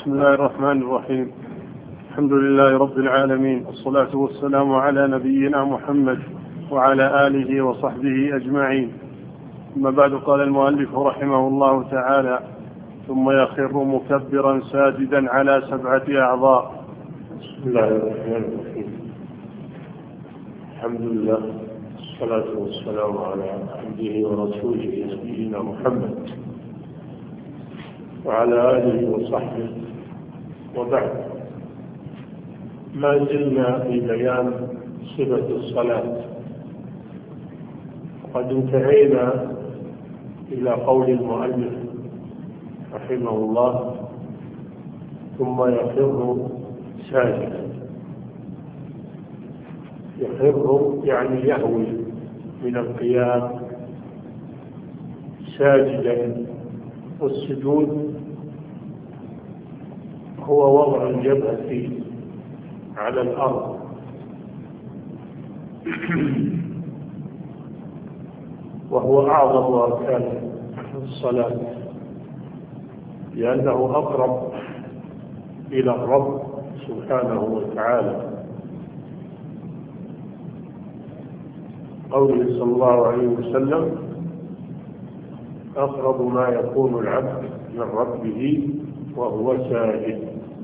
بسم الله الرحمن الرحيم. الحمد لله رب العالمين، والصلاة والسلام على نبينا محمد وعلى آله وصحبه أجمعين. أما بعد، قال المؤلف رحمه الله تعالى: ثم يخر مكبرا ساجدا على 7 أعضاء. بسم الله الرحمن الرحيم. الحمد لله، والصلاة والسلام على عبده ورسوله نبينا محمد وعلى آله وصحبه، وبعد. ما زلنا في بيان صفة الصلاة، وقد انتهينا إلى قول المؤلف رحمه الله: ثم يخر ساجدا. يخر يعني يهوي من القيام ساجدا، والسجود هو وضع الجبهة على الأرض وهو أعظم أركان الصلاة، لأنه أقرب إلى الرب سبحانه وتعالى. قوله صلى الله عليه وسلم: أقرب ما يكون العبد من ربه وهو ساجد،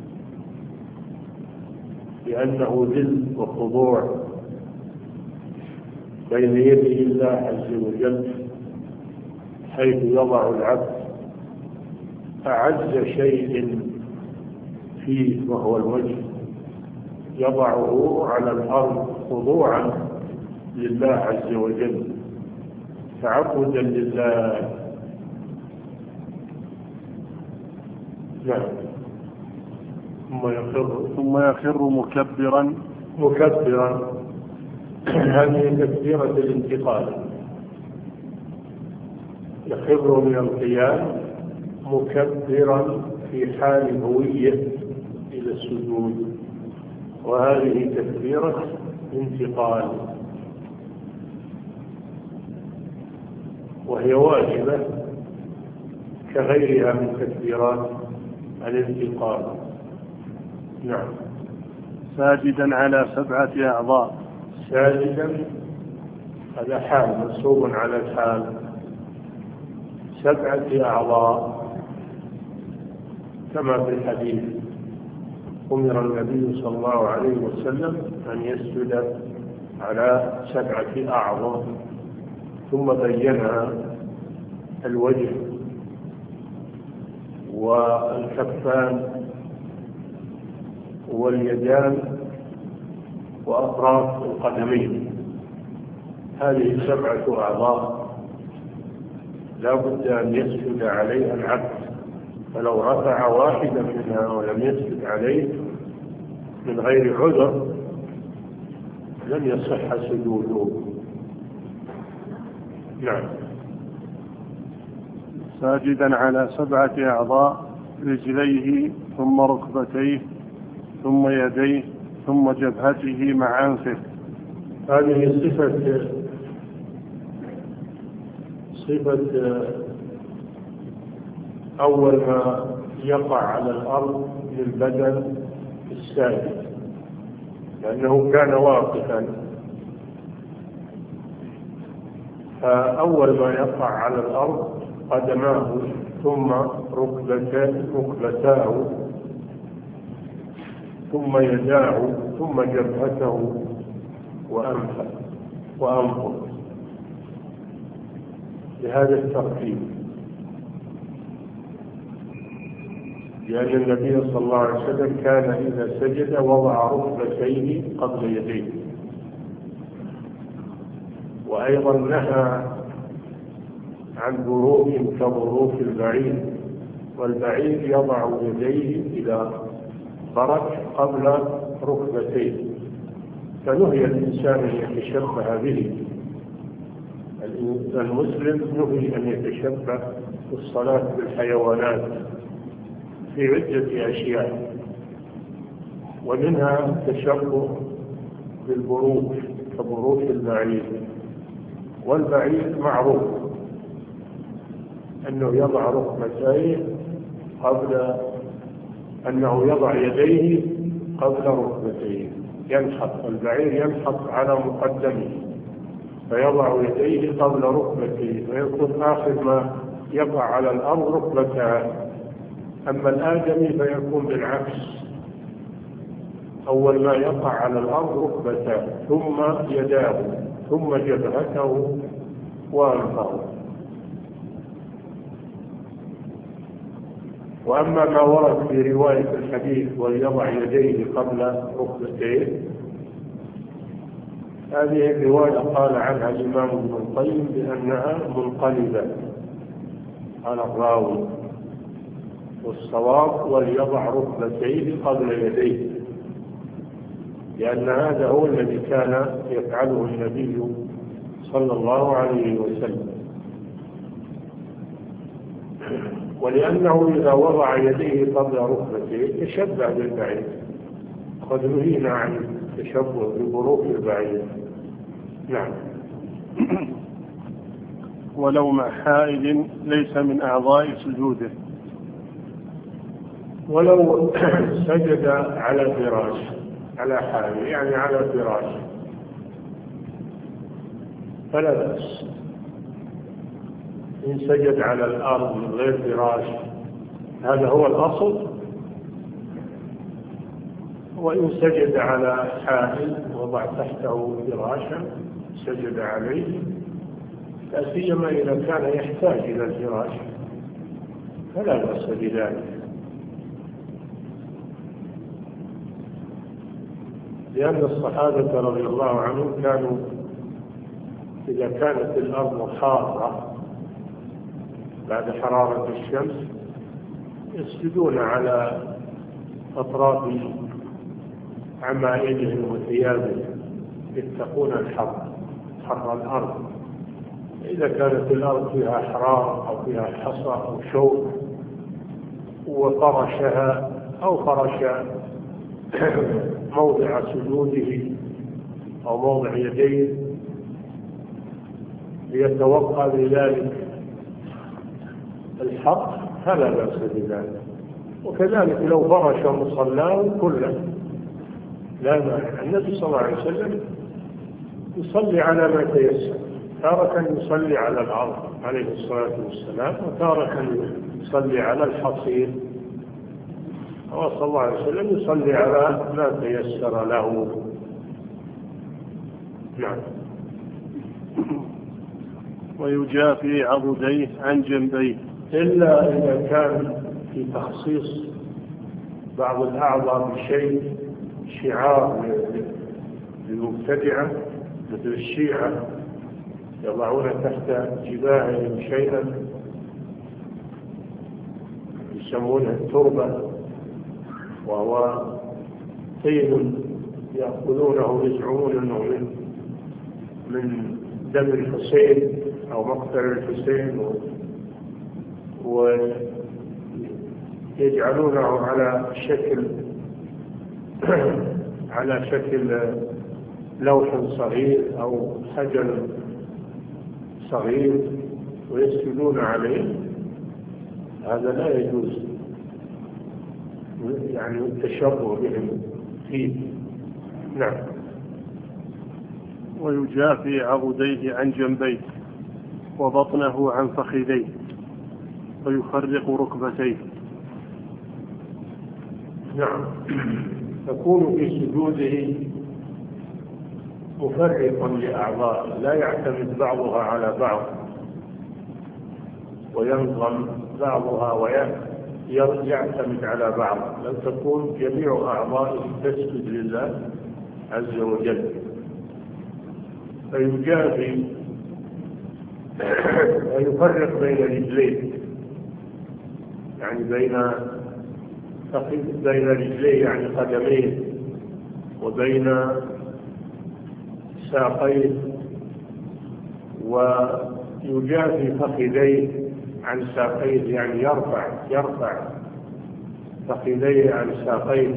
لأنه ذل وخضوع بين يدي الله عز وجل، حيث يضع العبد أعز شيء فيه وهو الوجه، يضعه على الأرض خضوعا لله عز وجل، تعبدا لله. نعم. ثم يخر مكبرا. هذه تكبيرة الانتقال. يخر من القيام مكبرا في حال هوية إلى السجود، وهذه تكبيرة انتقال، وهي واجبة كغيرها من تكبيرات الانتقال. نعم. ساجدا على 7 أعضاء. ساجدا هذا حال منصوب على الحال. 7 أعضاء كما في الحديث: أمر النبي صلى الله عليه وسلم أن يسجد على 7 أعضاء، ثم بينها: الوجه والكفان واليدان وأطراف القدمين. هذه 7 أعضاء لا بد أن يسجد عليها العبد، فلو رفع واحدا منها ولم يسجد عليه من غير عذر لم يصح سجوده. نعم. ساجدا على 7 أعضاء: رجليه، ثم ركبتيه، ثم يديه، ثم جبهته مع أنفه. هذه صفة أول ما يقع على الأرض للبدن الساجد، لأنه كان واقفا، فأول ما يقع على الأرض قدماه، ثم ركبتاه، ثم يداه، ثم جبهته وأنفه، بهذا الترتيب، لأن النبي صلى الله عليه وسلم كان إذا سجد وضع ركبتيه قبل يديه. وأيضا نهى عن بروك كبروك البعير، والبعير يضع يديه إلى برك قبل ركبتيه، فنهي الإنسان أن يتشبه به. المسلم نهي أن يتشبه في الصلاة بالحيوانات في عدة أشياء، ومنها التشبه بالبروك كبروك البعير. والبعير معروف أنه يضع ركبتيه قبل أنه يضع يديه قبل ركبتيه، ينحط البعير، ينحط على مقدمه فيضع يديه قبل ركبتيه، ويكون آخر ما يقع على الأرض ركبتان. أما الآدمي فيكون بالعكس، أول ما يقع على الأرض ركبتان، ثم يداه، ثم جبهته وأنفه. وأما ما ورد في رواية الحديث وليضع يديه قبل ركبتيه، هذه الرواية قال عنها الإمام ابن القيم بأنها منقلبة على الراوي، والصواب وليضع ركبتيه قبل يديه، لأن هذا هو الذي كان يفعله النبي صلى الله عليه وسلم. ولأنه إذا وضع يديه قبل ركبتيه تشبه بالبعير، قد نهينا عن التشبه ببروق البعير. نعم. ولو مع حائل ليس من أعضاء سجوده. ولو سجد على فراش، على حائل يعني على فراش، فلا بأس. إن سجد على الأرض من غير فراش هذا هو الأصل، وإن سجد على حائل وضع تحته فراشا سجد عليه، لا سيما إذا كان يحتاج إلى الفراش فلا بأس بذلك، لأن الصحابة رضي الله عنهم كانوا إذا كانت الأرض حارة بعد حرارة الشمس يسجدون على أطراف عمائمهم وثيابهم يتقون حر الأرض. إذا كانت الأرض فيها حرارة أو فيها حصى أو شوك وفرشها أو فرش موضع سجوده أو موضع يديه ليتوقع بذلك الحق فلا بأس بذلك. وكذلك لو فرش مصلاه كله لا مانع. النبي صلى الله عليه وسلم يصلي على ما تيسر، تارة يصلي على الأرض عليه الصلاة والسلام، وتارة يصلي على الحصير، وصلى الله عليه وسلم يصلي على ما تيسر له. نعم. ويجافي عضديه عن جنبيه، إلا إذا كان في تخصيص بعض الأعضاء بشيء شعار للمبتدعة مثل الشيعة يضعون تحت جباههم شيئا يسمونه التربة، وهو طين يأكلونه يزعمون أنه من دم الحسين أو مقتل الحسين، ويجعلونه على شكل لوح صغير أو حجر صغير ويسجدون عليه. هذا لا يجوز، يعني التشبه بهم فيه. نعم. ويجافي عضديه عن جنبيه وبطنه عن فخذيه ويفرق ركبتيه. نعم. تكون في سجوده مفرقا لأعضاء، لا يعتمد بعضها على بعض وينظم بعضها ويعتمد على بعض، بل تكون جميع أعضائه تسجد لله عز وجل. فيجافي ويفرق بين رجليه، يعني بين رجليه يعني قدميه، وبين ساقيه، ويجافي فخذيه عن ساقيه، يعني يرفع فخذيه عن ساقيه،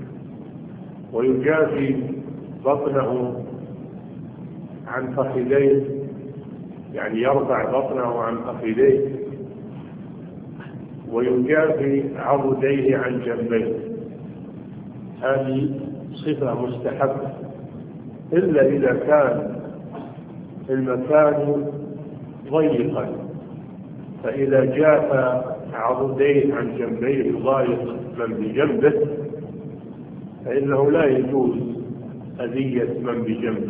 ويجافي بطنه عن فخذيه، يعني يرفع بطنه عن فخذيه، ويجافي عضديه عن جنبيه، هذه صفة مستحبة، إلا إذا كان المكان ضيقا، فإذا جاف عضديه عن جنبيه يضايق من بجنبه فإنه لا يجوز أذية من بجنبه،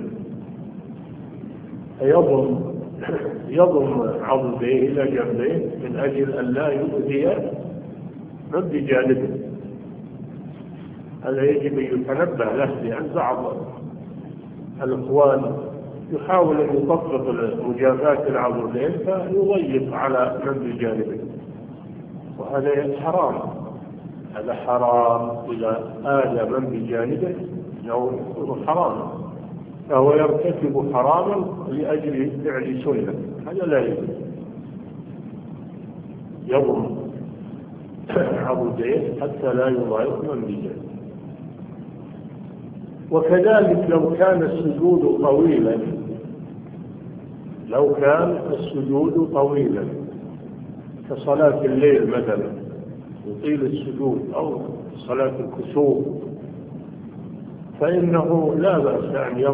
يضم عضديه إلى جنبيه من أجل أن لا يؤذي من بجانبه. هذا يجب أن يتنبه له، لأن بعض الإخوان يحاول أن يطبق مجافاة العضدين فيضيق على من بجانبه، وهذا حرام. هذا حرام، إذا آذى من بجانبه أنه حرام، فهو يرتكب حراما لأجل فعل سنة، هذا لا يجوز. يضم عضديه حتى لا يضايق من بجانبه. وكذلك لو كان السجود طويلا، كصلاة الليل مثلا يطيل السجود، أو صلاة الكسوف، فإنه لا بأس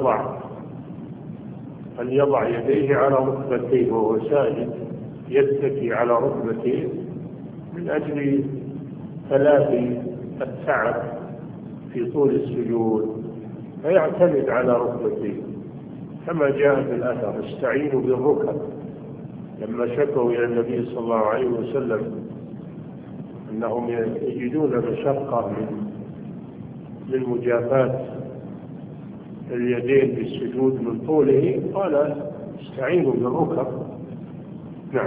أن يضع يديه على ركبتيه وهو ساجد، يتكي على ركبتيه من أجل تلافي التعب في طول السجود، فيعتمد على ركبتيه كما جاء في الأثر: استعينوا بالركب. لما شكوا إلى النبي صلى الله عليه وسلم أنهم يجدون مشقة من مجافاة اليدين بالسجود من طوله، قال: استعينوا بالركب. نعم.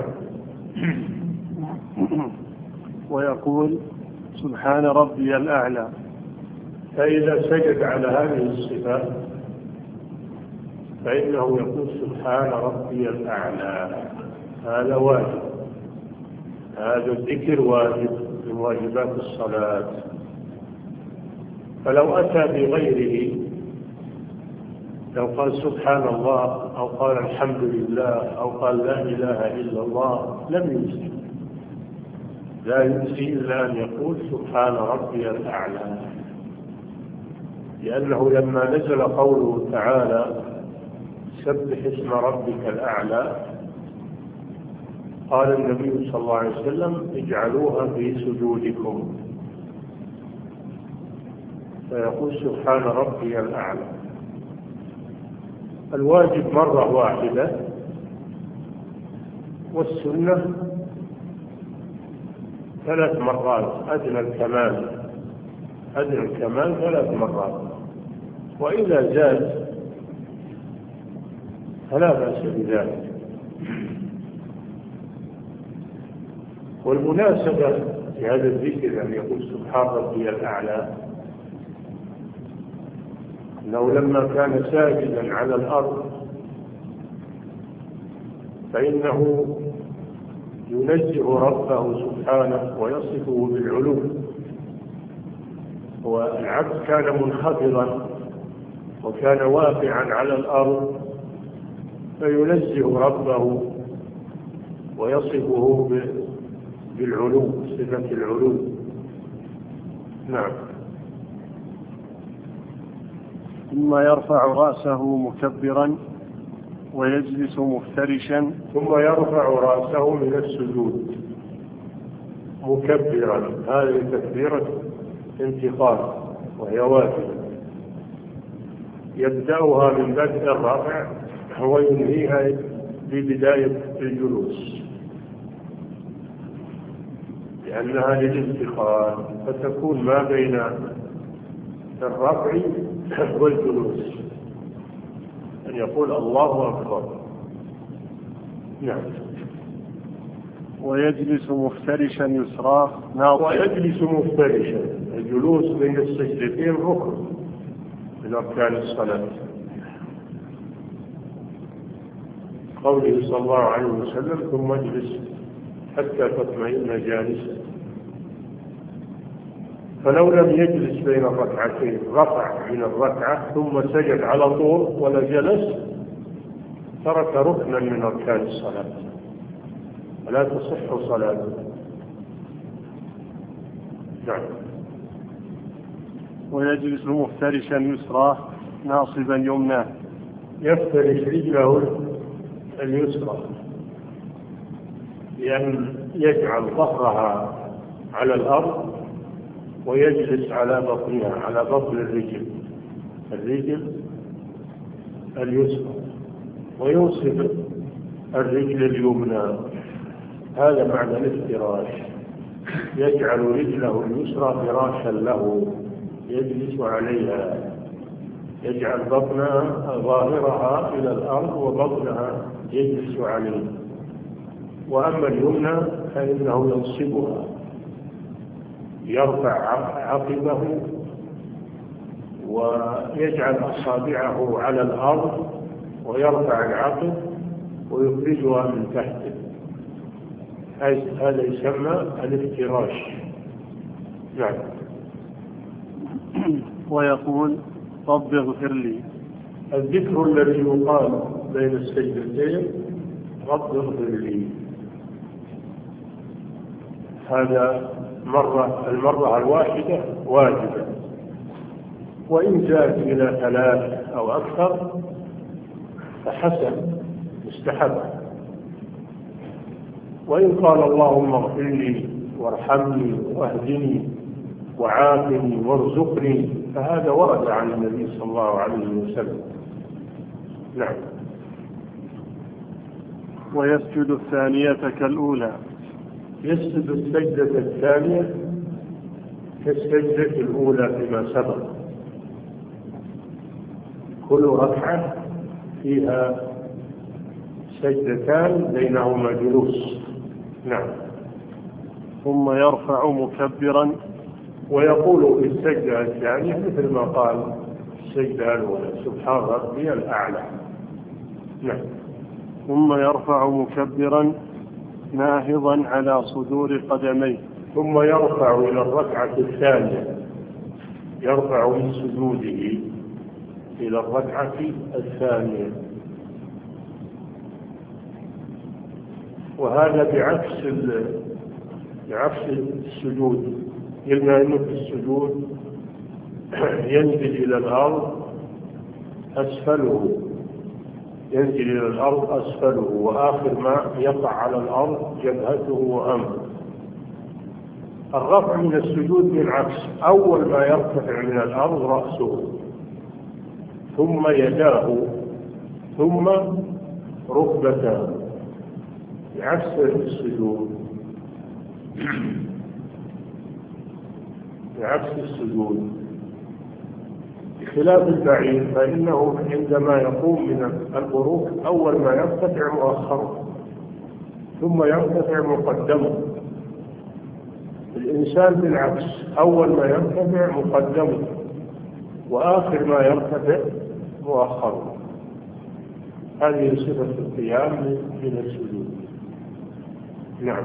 ويقول: سبحان ربي الأعلى. فإذا سجد على هذه الصفات فإنه يقول: سبحان ربي الأعلى. هذا واجب، هذا الذكر واجب من واجبات الصلاة. فلو أتى بغيره، لو قال سبحان الله أو قال الحمد لله أو قال لا إله إلا الله، لم يجزي، لا يجزي إلا أن يقول سبحان ربي الأعلى، لأنه لما نزل قوله تعالى: سبح اسم ربك الأعلى، قال النبي صلى الله عليه وسلم: اجعلوها في سجودكم، فيقول سبحان ربي الأعلى. الواجب مرة واحدة، والسنة 3 مرات، أدنى الكمال 3 مرات، وإذا زاد فلا بأس بذلك. والمناسبة في هذا الذكر أن يقول سبحان ربي الأعلى أنه لما كان ساجدا على الأرض فإنه ينزه ربه سبحانه ويصفه بالعلو، والعبد كان منخفضا وكان واقعا على الأرض، فينزه ربه ويصفه بالعلو، صفة العلو. نعم. ثم يرفع رأسه مكبرا ويجلس مفترشا. ثم يرفع رأسه من السجود مكبرا، هذه تكبيرة انتقال وهي واجبة، يبدأها من بدء الرفع وينهيها ببداية الجلوس، لأنها للانتقال، فتكون ما بين الرفع والجلوس، أن يقول الله أكبر. نعم. ويجلس مفترشا يسراه ويجلس مفترشا، الجلوس بين السجدتين ركن من أركان الصلاة، قوله صلى الله عليه وسلم: ثم اجلس حتى تطمئن جالسا. فلو لم يجلس بين الركعتين، رفع من الركعة ثم سجد على طول ولا جلس، ترك ركنا من أركان الصلاة، ولا تصح صلاته. نعم. ويجلس مفترشا يسراه ناصبا يمناه. يفترش رجله اليسرى لأن يجعل ظهرها على الأرض ويجلس على بطنها، على بطن الرجل اليسرى، وينصب الرجل اليمنى. هذا معنى الافتراش، يجعل رجله اليسرى فراشا له يجلس عليها، يجعل بطنها ظاهرها إلى الأرض وبطنها يجلس عليه. وأما اليمنى فإنه ينصبها، يرفع عقبه ويجعل أصابعه على الأرض ويرفع العقب ويخرجها من تحته. هذا يسمى الافتراش. نعم. ويقول رب اغفر لي. الذكر الذي يقال بين السجدتين رب اغفر لي، هذا المرة الواحدة واجبة، وإن زاد إلى 3 أو أكثر فحسن مستحب. وإن قال اللهم اغفر لي وارحمني واهدني وعافني وارزقني فهذا ورد عن النبي صلى الله عليه وسلم. نعم. ويسجد الثانية كالأولى. يسجد السجدة الثانية كالسجدة الأولى فيما سبق. كل ركعة فيها سجدتان بينهما جلوس. نعم. ثم يرفع مكبرا ويقول في السجدة الثانية مثل ما قال السجدة الأولى سبحان ربي الأعلى. نعم. ثم يرفع مكبرا ناهضا على صدور قدميه. ثم يرفع إلى الركعة الثانية، يرفع من سجوده إلى الركعة الثانية، وهذا بعكس السجود. قلنا أنه في السجود ينزل إلى الأرض أسفله، ينزل إلى الأرض أسفله، وآخر ما يقع على الأرض جبهته وأنفه. الرفع من السجود بالعكس، أول ما يرتفع من الأرض رأسه، ثم يداه، ثم ركبتاه، بعكس السجود. بعكس السجود، بخلاف البعيد فإنه عندما يقوم من القروء أول ما يرتفع مؤخره ثم يرتفع مقدمه. الإنسان بالعكس، أول ما يرتفع مقدمه وآخر ما يرتفع مؤخره. هذه صفة القيام من السجود. نعم.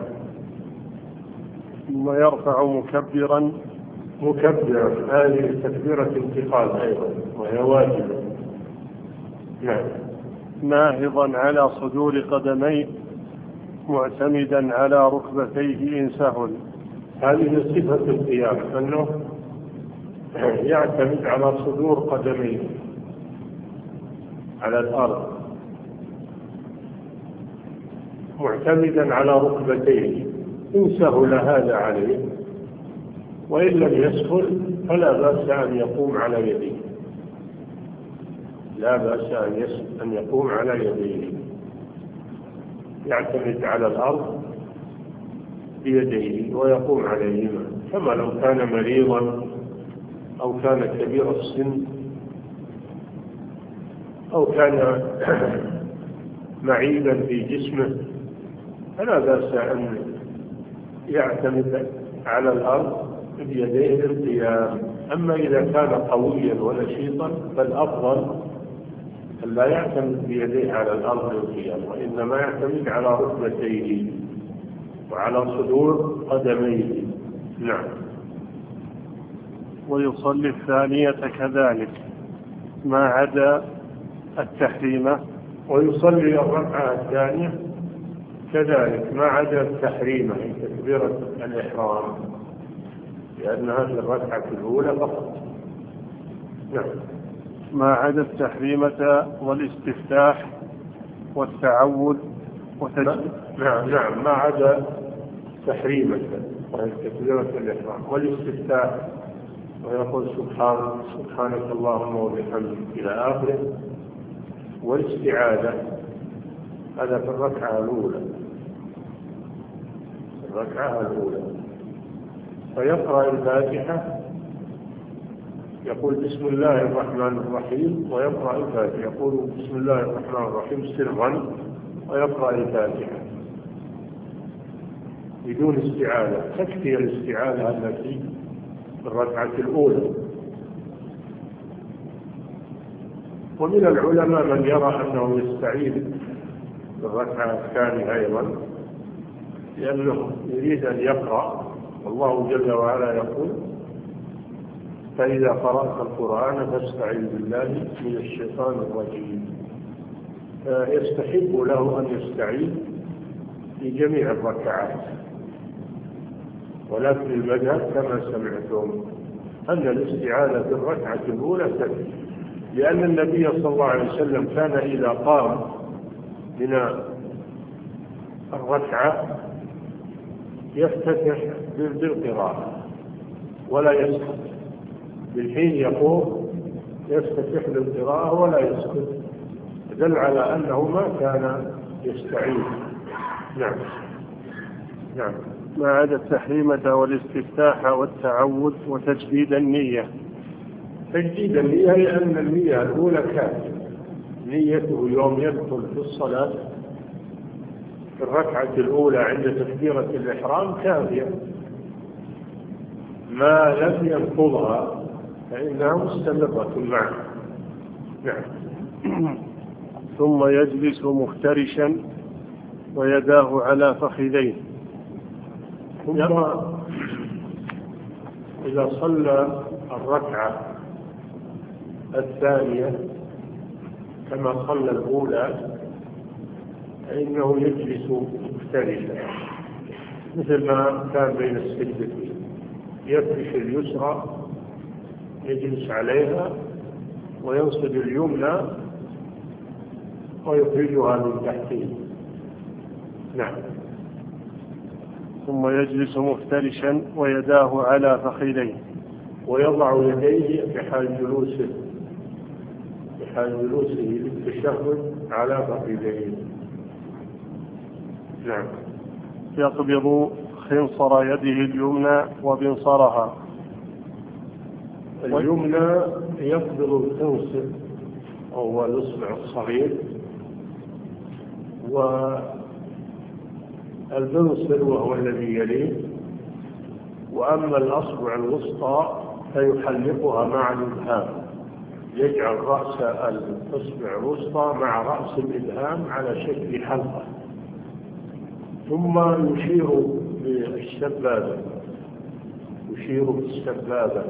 ثم يرفع مكبرا هذه تكبيرة انتقال أيضا وهي واجبة. نعم. ناهضا على صدور قدميه معتمدا على ركبتيه إن سهل. هذه صفة القيام، أنه يعتمد على صدور قدميه على الأرض معتمدا على ركبتيه إن سهل هذا عليه، وإن لم يسهل فلا بأس أن يقوم على يديه، لا بأس أن يقوم على يديه، يعتمد على الأرض بيديه ويقوم عليهما، كما لو كان مريضا أو كان كبير السن أو كان معيبا في جسمه فلا بأس أن يعتمد على الأرض بيديه للقيام. أما إذا كان قويا ونشيطا فالأفضل أن لا يعتمد بيديه على الأرض للقيام، وإنما يعتمد على ركبتيه وعلى صدور قدميه. نعم. ويصلي الثانية كذلك ما عدا التحريمة. ويصلي الركعة الثانية كذلك ما عدا التحريمة، هي تكبيرة الإحرام، لأنها في الركعة الأولى فقط. نعم. ما عدا التحريمة والاستفتاح والتعوذ نعم ما عدا تحريمة وهي تكبيرة الإحرام والاستفتاح ويقول سبحانك اللهم وبحمدك إلى آخره، والاستعاذة هذا في الركعة الأولى. فيقرأ الفاتحة، يقول بسم الله الرحمن الرحيم ويقرأ الفاتحة، يقول بسم الله الرحمن الرحيم سرا ويقرأ الفاتحة بدون استعاذة، تكفي الاستعاذة التي في الركعة الأولى. ومن العلماء من يرى أنه يستعيذ في الركعة الثانية أيضا، لأنه يريد أن يقرأ، والله جل وعلا يقول فإذا قرأت القرآن فاستعذ بالله من الشيطان الرجيم. يستحب له أن يستعيذ في جميع الركعات، ولكن المذهب كما سمعتم أن الاستعاذة في الركعة الأولى تكفي، لأن النبي صلى الله عليه وسلم كان إذا قام من الركعة يفتتح بالقراءة ولا يسكت، بالحين يقوم يفتتح بالقراءة ولا يسكت، دل على أنه ما كان يستعيذ. نعم. ما عدا التحريمة والاستفتاح والتعوذ وتجديد النية. تجديد النية لأن النية الأولى كافية، نيته يوم يدخل في الصلاة في الركعة الأولى عند تكبيرة الإحرام كافية، ما لم ينقضها فإنها مستمرة معه. نعم. ثم يجلس مفترشا ويداه على فخذيه. ثم إذا صلى الركعة الثانية كما صلى الأولى فإنه يجلس مفترشا مثل ما كان بين السجدتين، يفرش اليسرى يجلس عليها وينصب اليمنى ويخرجها من تحته. نعم. ثم يجلس مفترشا ويداه على فخذيه، ويضع يديه في حال جلوسه للتشهد على فخذيه. نعم. يقبض خنصر يده اليمنى وبنصرها. اليمنى يقبض الخنصر وهو الإصبع الصغير، والبنصر وهو الذي يليه، وأما الأصبع الوسطى فيحلقها مع الإبهام، يجعل رأس الأصبع الوسطى مع رأس الإبهام على شكل حلقة، ثم يشير بالسبابة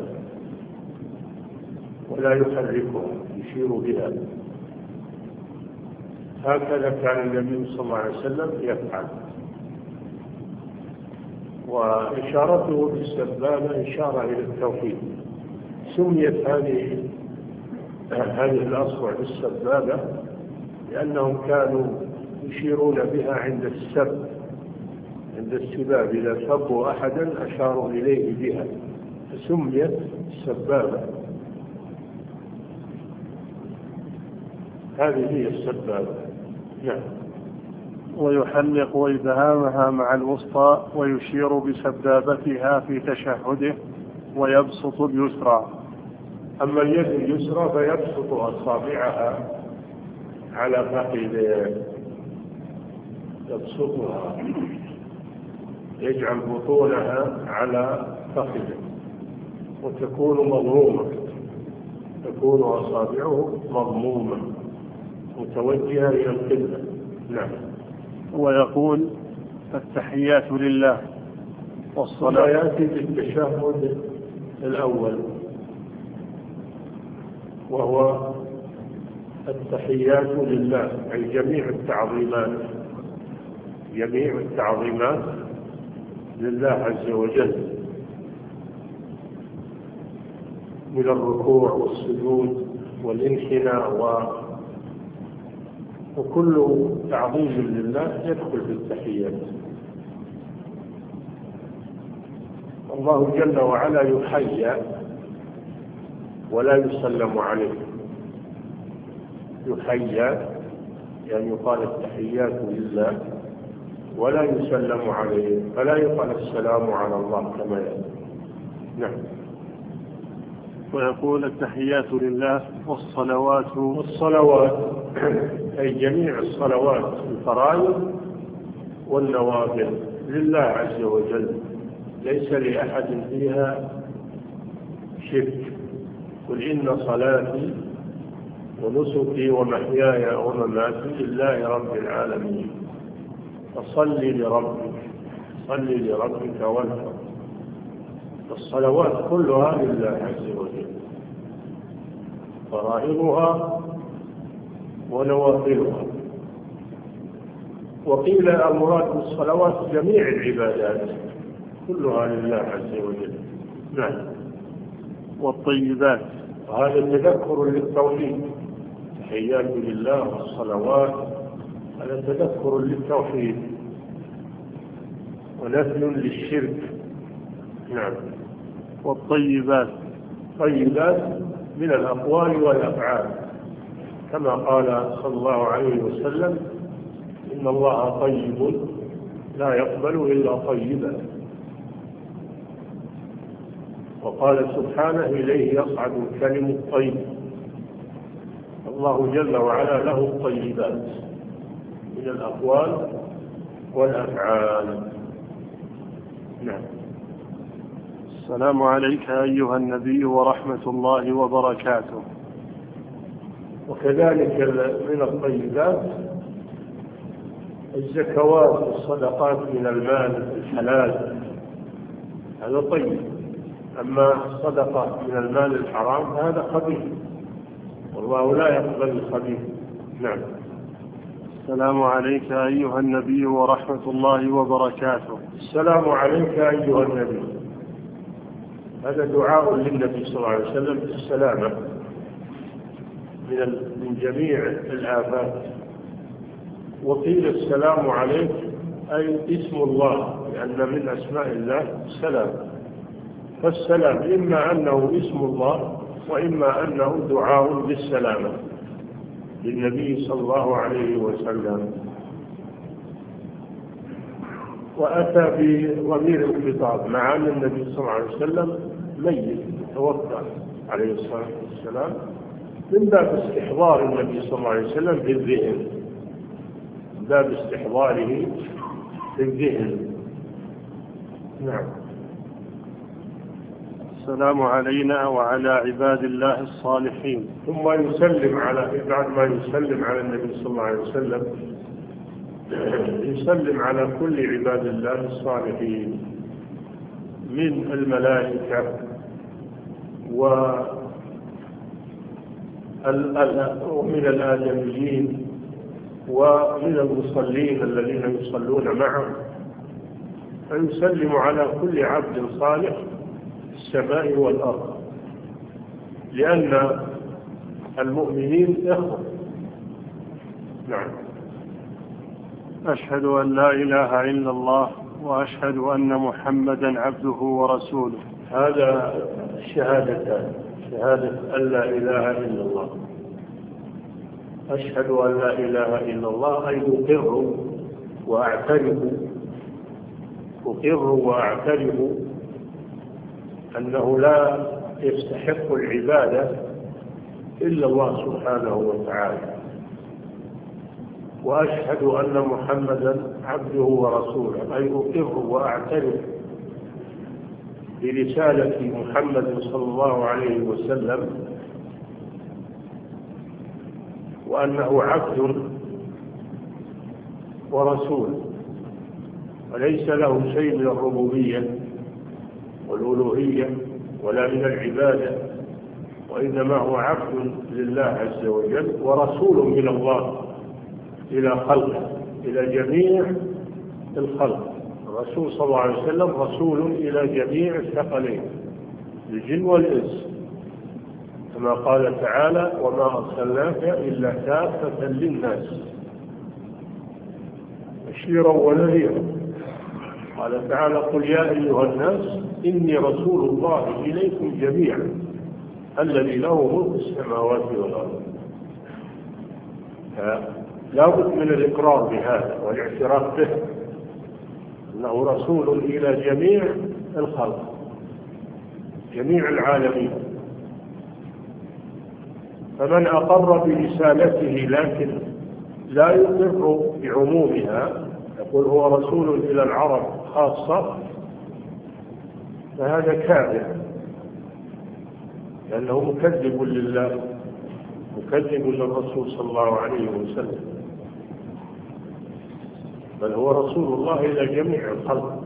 ولا يحركها، يشير بها. هكذا كان النبي صلى الله عليه وسلم يفعل. وإشارته بالسبابة إشارة إلى التوحيد. سميت هذه الأصبع بالسبابة لأنهم كانوا يشيرون بها عند السباب، إذا سبوا أحدا أشاروا إليه بها فسميت السبابة. هذه هي السبابة. نعم. ويحلق إبهامها مع الوسطى ويشير بسبابتها في تشهده ويبسط اليسرى. أما اليد اليسرى فيبسط أصابعها على فخذه، يبسطها، يجعل بطونها على فخذه وتكون مضمومة، تكون أصابعه مضمومة متوجهة إلى القبلة. نعم. ويقول التحيات لله والصلاة. يأتي بالتشهد الأول وهو التحيات لله، أي جميع التعظيمات لله عز وجل، من الركوع والسجود والانحناء وكل تعظيم لله يدخل في التحيات. الله جل وعلا يحيى ولا يسلم عليه. يحيى يعني يقال التحيات لله ولا يسلم عليه، فلا يقال السلام على الله كما يقول. نعم. ويقول التحيات لله والصلوات أي جميع الصلوات الفرائض والنوافل لله عز وجل، ليس لأحد فيها شرك. قل إن صلاتي ونسكي ومحياي ومماتي لله رب العالمين فصل لربك وانحر. الصلوات كلها لله عز وجل، فرائضها ونوافلها. وقيل المراد بالصلوات جميع العبادات كلها لله عز وجل. نعم. والطيبات، وهذا تذكر للتوحيد. تحيات لله والصلوات هذا تذكر للتوحيد ونفي للشرك. نعم. والطيبات من الأقوال والأفعال، كما قال صلى الله عليه وسلم إن الله طيب لا يقبل إلا طيبا. وقال سبحانه إليه يصعد الكلم الطيب. الله جل وعلا له الطيبات من الأقوال والأفعال. نعم. السلام عليك أيها النبي ورحمة الله وبركاته. وكذلك من الطيبات الزكوات والصدقات من المال الحلال، هذا طيب. أما الصدقة من المال الحرام هذا خبيث، والله لا يقبل الخبيث. نعم. السلام عليك أيها النبي ورحمة الله وبركاته. السلام عليك أيها النبي، هذا دعاء للنبي صلى الله عليه وسلم بالسلامة من جميع الآفات. وقيل السلام عليك أي اسم الله، لأن من أسماء الله السلام. فالسلام إما أنه اسم الله وإما أنه دعاء بالسلامة للنبي صلى الله عليه وسلم. وأتى بضمير الخطاب مع أن النبي صلى الله عليه وسلم ميت توفى عليه الصلاة والسلام، من باب استحضار النبي صلى الله عليه وسلم في الذهن، من باب استحضاره في الذهن. نعم. السلام علينا وعلى عباد الله الصالحين. ثم يسلم بعد ما يسلم على النبي صلى الله عليه وسلم يسلم على كل عباد الله الصالحين من الملائكة ومن الآدميين ومن المصلين الذين يصلون معه، فيسلم على كل عبد صالح في السماء والأرض، لأن المؤمنين إخوة. نعم. أشهد أن لا إله إلا الله وأشهد أن محمدا عبده ورسوله. هذا شهادتان، شهادة أن لا إله إلا الله. أشهد أن لا إله إلا الله أي أقر وأعترف أنه لا يستحق العبادة إلا الله سبحانه وتعالى. وأشهد أن محمدا عبده ورسوله أي أقر وأعترف برسالة محمد صلى الله عليه وسلم وأنه عبد ورسول، وليس له شيء من الربوبية والألوهية ولا من العبادة، وإنما هو عبد لله عز وجل ورسول من الله إلى خلقه، إلى جميع الخلق. الرسول صلى الله عليه وسلم رسول إلى جميع الثقلين الجن والإنس، كما قال تعالى: وما أرسلناك إلا كافة للناس بشيرا ونذيرا. قال تعالى: قل يا أيها الناس إني رسول الله إليكم جميعا الذي له ملك السماوات والأرض. لا بد من الإقرار بهذا والاعتراف به، أنه رسول إلى جميع الخلق، جميع العالمين. فمن أقر برسالته لكن لا يقر بعمومها، يقول هو رسول إلى العرب خاصة، فهذا كافر، لأنه مكذب لله، مكذب للرسول صلى الله عليه وسلم، بل هو رسول الله إلى جميع الخلق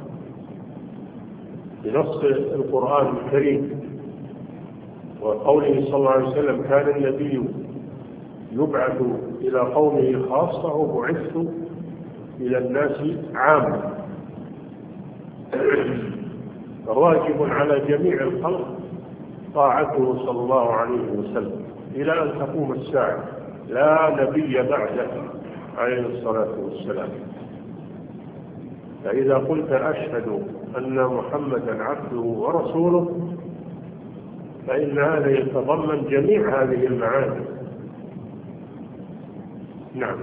بنص القرآن الكريم وقوله صلى الله عليه وسلم: كان النبي يبعث إلى قومه خاصة وبعثت إلى الناس عامة. فواجب على جميع الخلق طاعته صلى الله عليه وسلم إلى أن تقوم الساعة، لا نبي بعده عليه الصلاة والسلام. فإذا قلت أشهد أن محمدا عبده ورسوله فإن هذا يتضمن جميع هذه المعاني. نعم.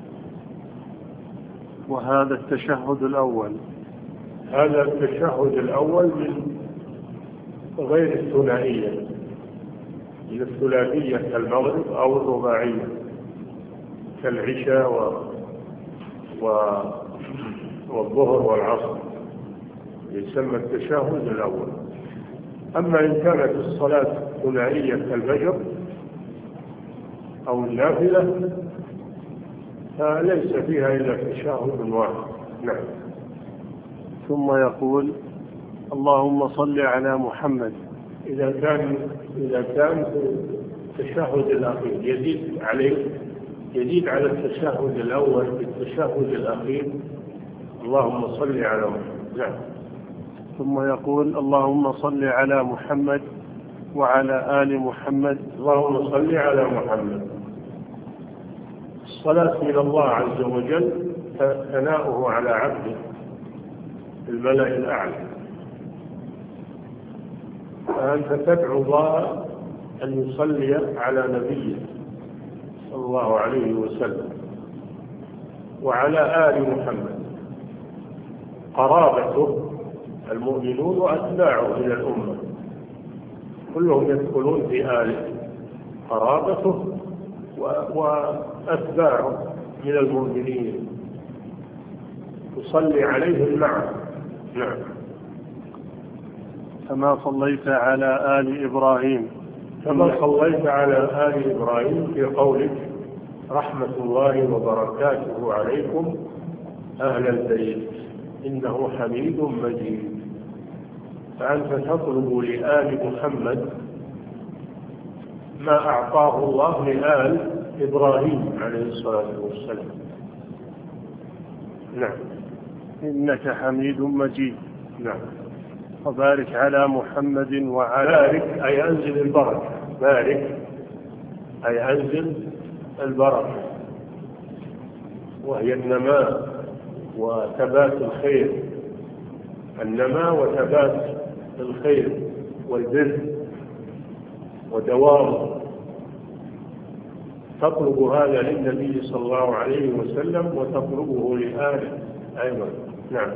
وهذا التشهد الأول، هذا التشهد الأول من غير الثنائية، من الثلاثية كالمغرب أو الرباعية كالعشاء والظهر والعصر، يسمى التشهد الأول. أما إن كانت الصلاة ثنائية كالفجر أو النافلة فليس فيها إلا تشهد واحد. نعم. ثم يقول: اللهم صل على محمد. إذا كان التشهد الأخير يزيد على التشهد الأول في التشهد الأخير: اللهم صل على محمد. نعم. ثم يقول: اللهم صل على محمد وعلى آل محمد. اللهم صل على محمد. الصلاة من الله عز وجل ثناؤه على عبده في الملأ الأعلى، فأنت تدعو الله أن يصلي على نبيه صلى الله عليه وسلم وعلى آل محمد، قرابته المؤمنون وأتباعه من الأمة كلهم يدخلون في آله، قرابته وأتباعه من المؤمنين تصلي عليهم معه. نعم. كما صليت على آل إبراهيم، كما صليت على آل إبراهيم في قولك: رحمة الله وبركاته عليكم أهل البيت إنه حميد مجيد. فأنت تطلب لآل محمد ما أعطاه الله لآل إبراهيم عليه الصلاة والسلام. نعم. إنك حميد مجيد. نعم. وبارك على محمد وعلى بارك أي أنزل البركة، بارك أي أنزل البركة، وهي النماء وثبات الخير، النماء وثبات الخير والبر ودوامه. تطلب هذا للنبي صلى الله عليه وسلم وتطلبه لآله أيضا. نعم.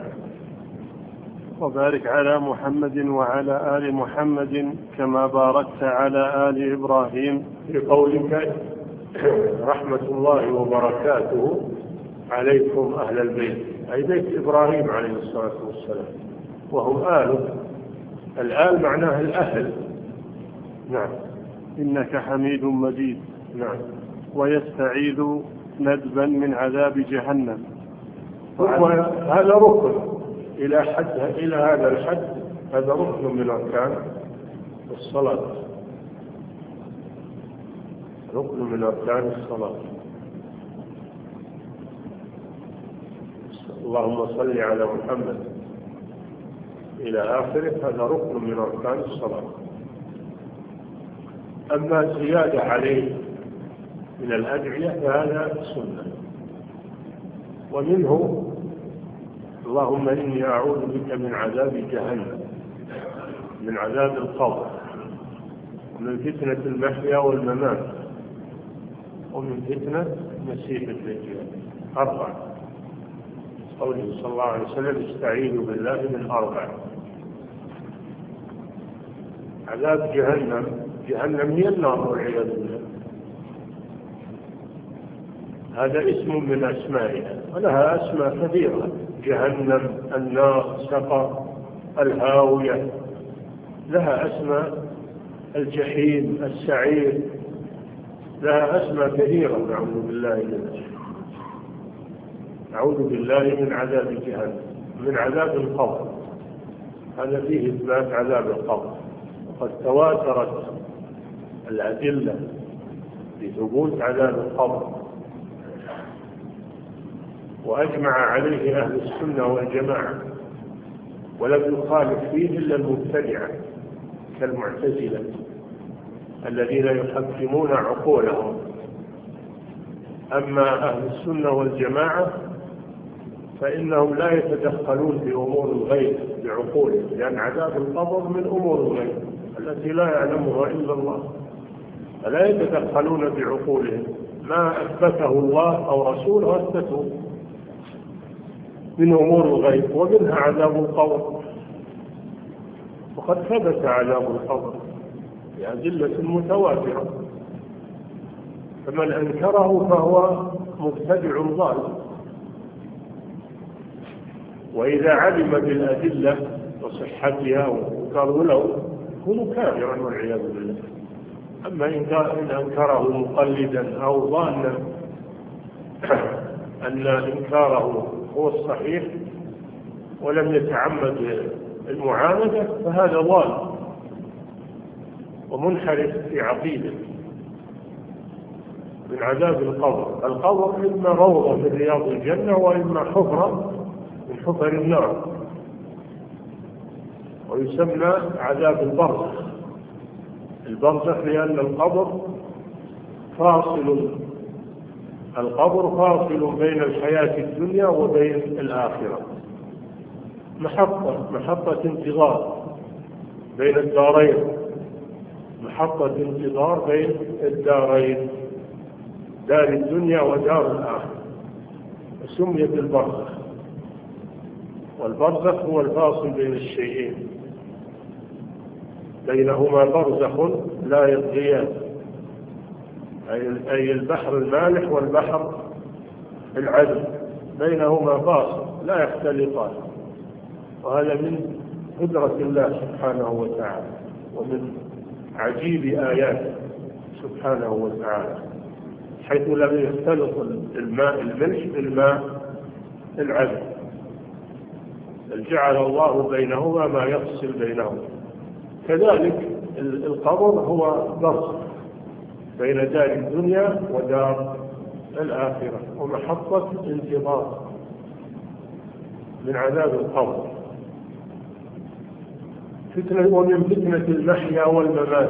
وبارك على محمد وعلى آل محمد كما باركت على آل إبراهيم في قولك: رحمة الله وبركاته عليكم أهل البيت، أي بيت إبراهيم عليه الصلاة والسلام وهم آله. الآل معناه الأهل. نعم. إنك حميد مجيد. نعم. ويستعيذ ندبا من عذاب جهنم. هذا ركن إلى هذا الحد، هذا ركن من أركان الصلاة، ركن من أركان الصلاة. اللهم صل على محمد إلى آخره، هذا ركن من أركان الصلاة. أما زيادة عليه من الأدعية فهذا سنة. ومنه اللهم إني أعوذ بك من عذاب جهنم، من عذاب القبر، ومن فتنة المحيا والممات، ومن فتنة مسيح الدجال. 4. قوله صلى الله عليه وسلم استعيذوا بالله من 4. عذاب جهنم، جهنم هي النار والعياذ بالله، هذا اسم من أسمائها، ولها أسماء كثيرة: جهنم، النار، سقر، الهاوية، لها أسماء، الجحيم، السعير، لها أسماء كثيرة. نعوذ بالله منها. أعوذ بالله من عذاب جهنم، من عذاب القبر، هذا فيه إثبات عذاب القبر، وقد تواترت الأدلة لثبوت عذاب القبر، وأجمع عليه أهل السنة والجماعة، ولم يخالف فيه إلا المبتدعة كالمعتزلة الذين يحكمون عقولهم. أما أهل السنة والجماعة فإنهم لا يتدخلون في أمور الغيب بعقولهم، لأن عذاب القبر من أمور الغيب التي لا يعلمها إلا الله، فلا يتدخلون بعقولهم، ما أثبته الله أو رسوله أثبته من أمور الغيب، ومنها عذاب القبر. وقد ثبت عذاب القبر بأدلة متواترة، فمن أنكره فهو مبتدع ضال. وإذا علم بالأدلة وصحتها وقالوا له كونوا كافرا والعياذ بالله. أما إن أنكره مقلدا أو ظانا أن إنكاره هو الصحيح ولم يتعمد المعاندة فهذا ضال ومنحرف في عقيدة. من عذاب القبر، القبر إما روضة من رياض الجنة وإما حفرة من حفر النار، ويسمى عذاب البرزخ. البرزخ لأن القبر فاصل بين الحياة الدنيا وبين الآخرة، محطة انتظار بين الدارين، محطة انتظار بين الدارين، دار الدنيا ودار الآخرة، سميت البرزخ. والبرزخ هو الفاصل بين الشيئين، بينهما برزخ لا يبغيان، أي البحر المالح والبحر العذب، بينهما فاصل لا يختلطان. وهذا من قدرة الله سبحانه وتعالى، ومن عجيب آياته سبحانه وتعالى، حيث لم يختلط الماء الملح بالماء العذب، بل جعل الله بينهما ما يفصل بينهما. كذلك القبر هو برزخ بين دار الدنيا ودار الآخرة، ومحطة انتظار من عذاب القبر. ومن فتنة المحيا والممات.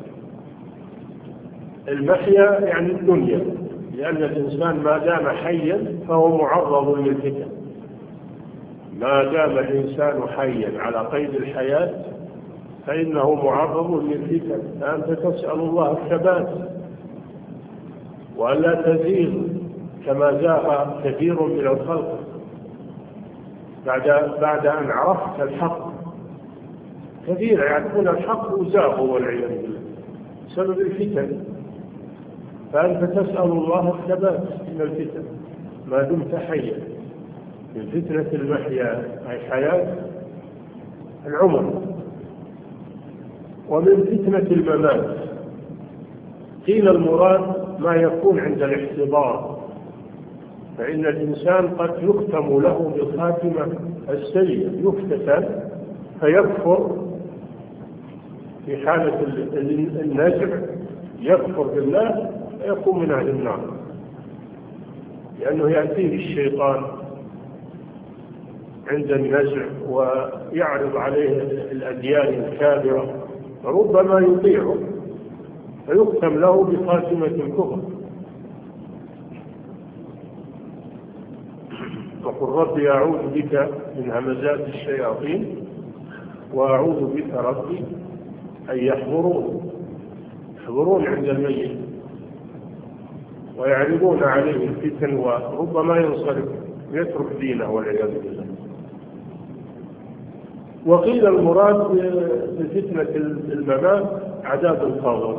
المحيا يعني الدنيا، لأن الإنسان ما دام حيا فهو معرض للفتن. ما دام الإنسان حيا على قيد الحياة فإنه معرض للفتن، فأنت تسأل الله الثبات وألا تزيغ كما زاغ كثير من الخلق بعد أن عرفت الحق. كثير يعرفون الحق وزاغوا والعياذ بالله بسبب الفتن، فأنت تسأل الله الثبات من الفتن ما دمت حيا. من فتنة المحيا أي حياة العمر. ومن فتنة الممات قيل المراد ما يكون عند الاحتضار، فإن الإنسان قد يختم له بالخاتمة السيئة، يفتتن فيكفر في حالة النزع، يكفر بالله فيكون من أهل النار، لأنه يأتيه الشيطان عند النزع ويعرض عليه الأديان الكافرة، فربما يطيعه فيختم له بخاتمة الكفر. وقل ربي أعوذ بك من همزات الشياطين وأعوذ بك ربي أن يحضرون عند الميت ويعرضون عليه الفتن وربما ينصرف يترك دينه والعياذ بالله. وقيل المراد بفتنة الممات عذاب القبر،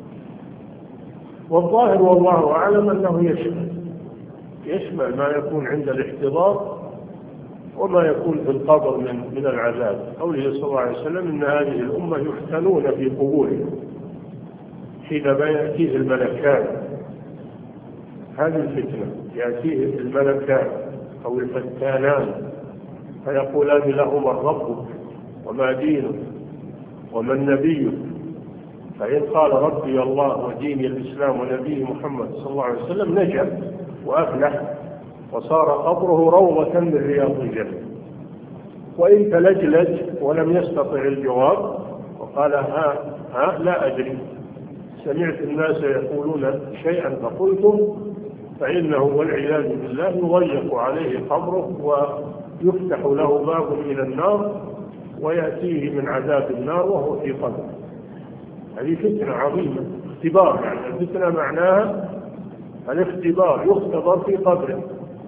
والظاهر والله أعلم أنه يشمل ما يكون عند الاحتضار وما يكون في القبر من العذاب. قوله صلى الله عليه وسلم إن هذه الأمة يفتنون في قبورهم حينما يأتيه الملكان. هذه الفتنة يأتيه الملكان أو الفتانان فيقولان له من ربك وما دينك ومن نبيك، فإن قال ربي الله وديني الإسلام ونبيه محمد صلى الله عليه وسلم نجا وأفلح وصار قبره روضة من رياض الجنة. وإن تلجلج ولم يستطع الجواب وقال لا أدري، سمعت الناس يقولون شيئا فقلتم، فإنه والعياذ بالله يضيق عليه قبره ويفتح له باب إلى النار ويأتيه من عذاب النار وهو في قبره. هذه فتنة عظيمة، اختبار. يعني الفتنة معناها الاختبار، يختبر في قبره.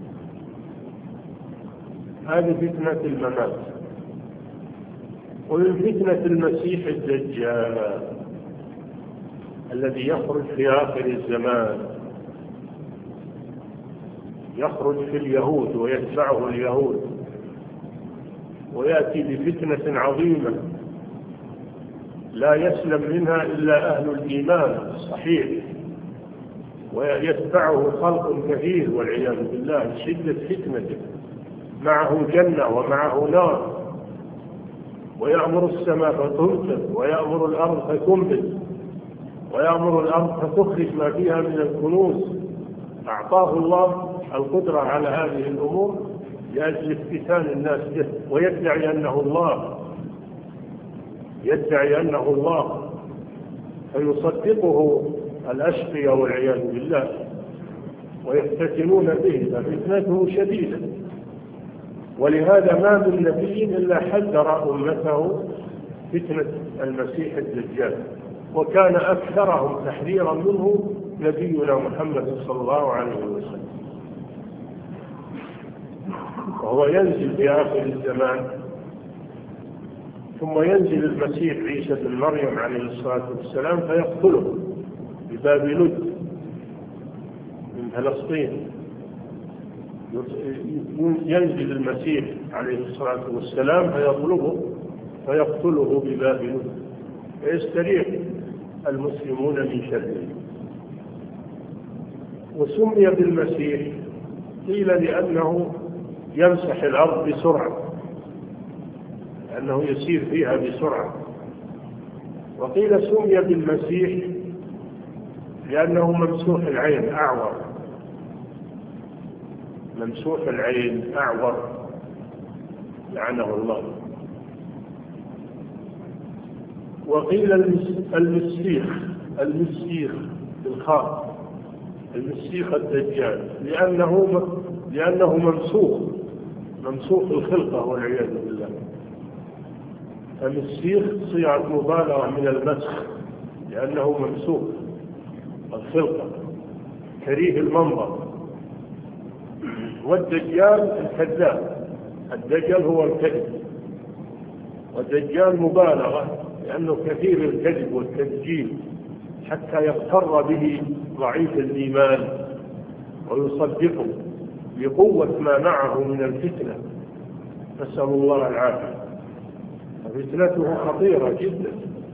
هذه فتنة الممات. ومن فتنة المسيح الدجال الذي يخرج في آخر الزمان، يخرج في اليهود ويتبعه اليهود ويأتي بفتنة عظيمة لا يسلم منها إلا أهل الإيمان الصحيح، ويتبعه خلق كثير والعياذ بالله شدة فتنته. معه جنة ومعه نار، ويأمر السماء فتمطر ويأمر الأرض فتنبت ويأمر الأرض فتخرج ما فيها من الكنوز. أعطاه الله القدرة على هذه الأمور لأجل افتتان الناس به، ويدعي أنه الله فيصدقه الأشقياء والعياذ بالله ويفتتنون به، ففتنته شديدة. ولهذا ما من نبي إلا حذر أمته فتنة المسيح الدجال، وكان أكثرهم تحذيرا منه نبينا محمد صلى الله عليه وسلم. وهو ينزل في آخر الزمان، ثم ينزل المسيح عيسى بن مريم عليه الصلاة والسلام فيقتله بباب لد من فلسطين. ينزل المسيح عليه الصلاة والسلام فيقتله بباب لد، فيستريح المسلمون من شره. وسمي بالمسيح قيل لأنه يمسح الأرض بسرعة، لأنه يسير فيها بسرعة. وقيل سمي بالمسيح لأنه ممسوح العين أعور، ممسوح العين أعور لعنه الله. وقيل المسيخ بالخاء، المسيخ الدجال، لأنه ممسوخ الخلقة والعياذ بالله. المسيخ صيغة مبالغة من المسخ، لأنه ممسوخ الخلقة كريه المنظر. والدجال الكذاب، الدجال هو الكذب، والدجال مبالغة لأنه كثير الكذب والتدجيل حتى يغتر به ضعيف الإيمان ويصدقه بقوة ما معه من الفتنة، نسأل الله العافية. فتنته خطيرة جدا.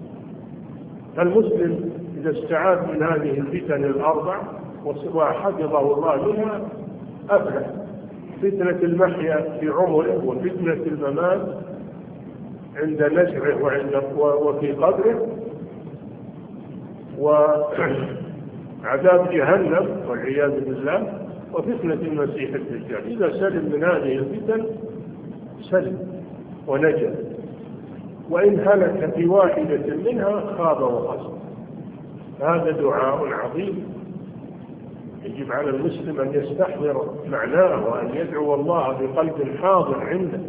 فالمسلم إذا استعاذ من هذه الفتن الأربع وحفظه الله منها أفلح. فتنة المحيا في عمره، وفتنة الممات عند نزعه وفي قبره، وعذاب جهنم والعياذ بالله، وفتنة المسيح الدجال. إذا سلم من هذه الفتن سلم ونجا، وإن هلك في واحدة منها خاب وخسر. هذا دعاء عظيم يجب على المسلم أن يستحضر معناه وأن يدعو الله بقلب حاضر عنده.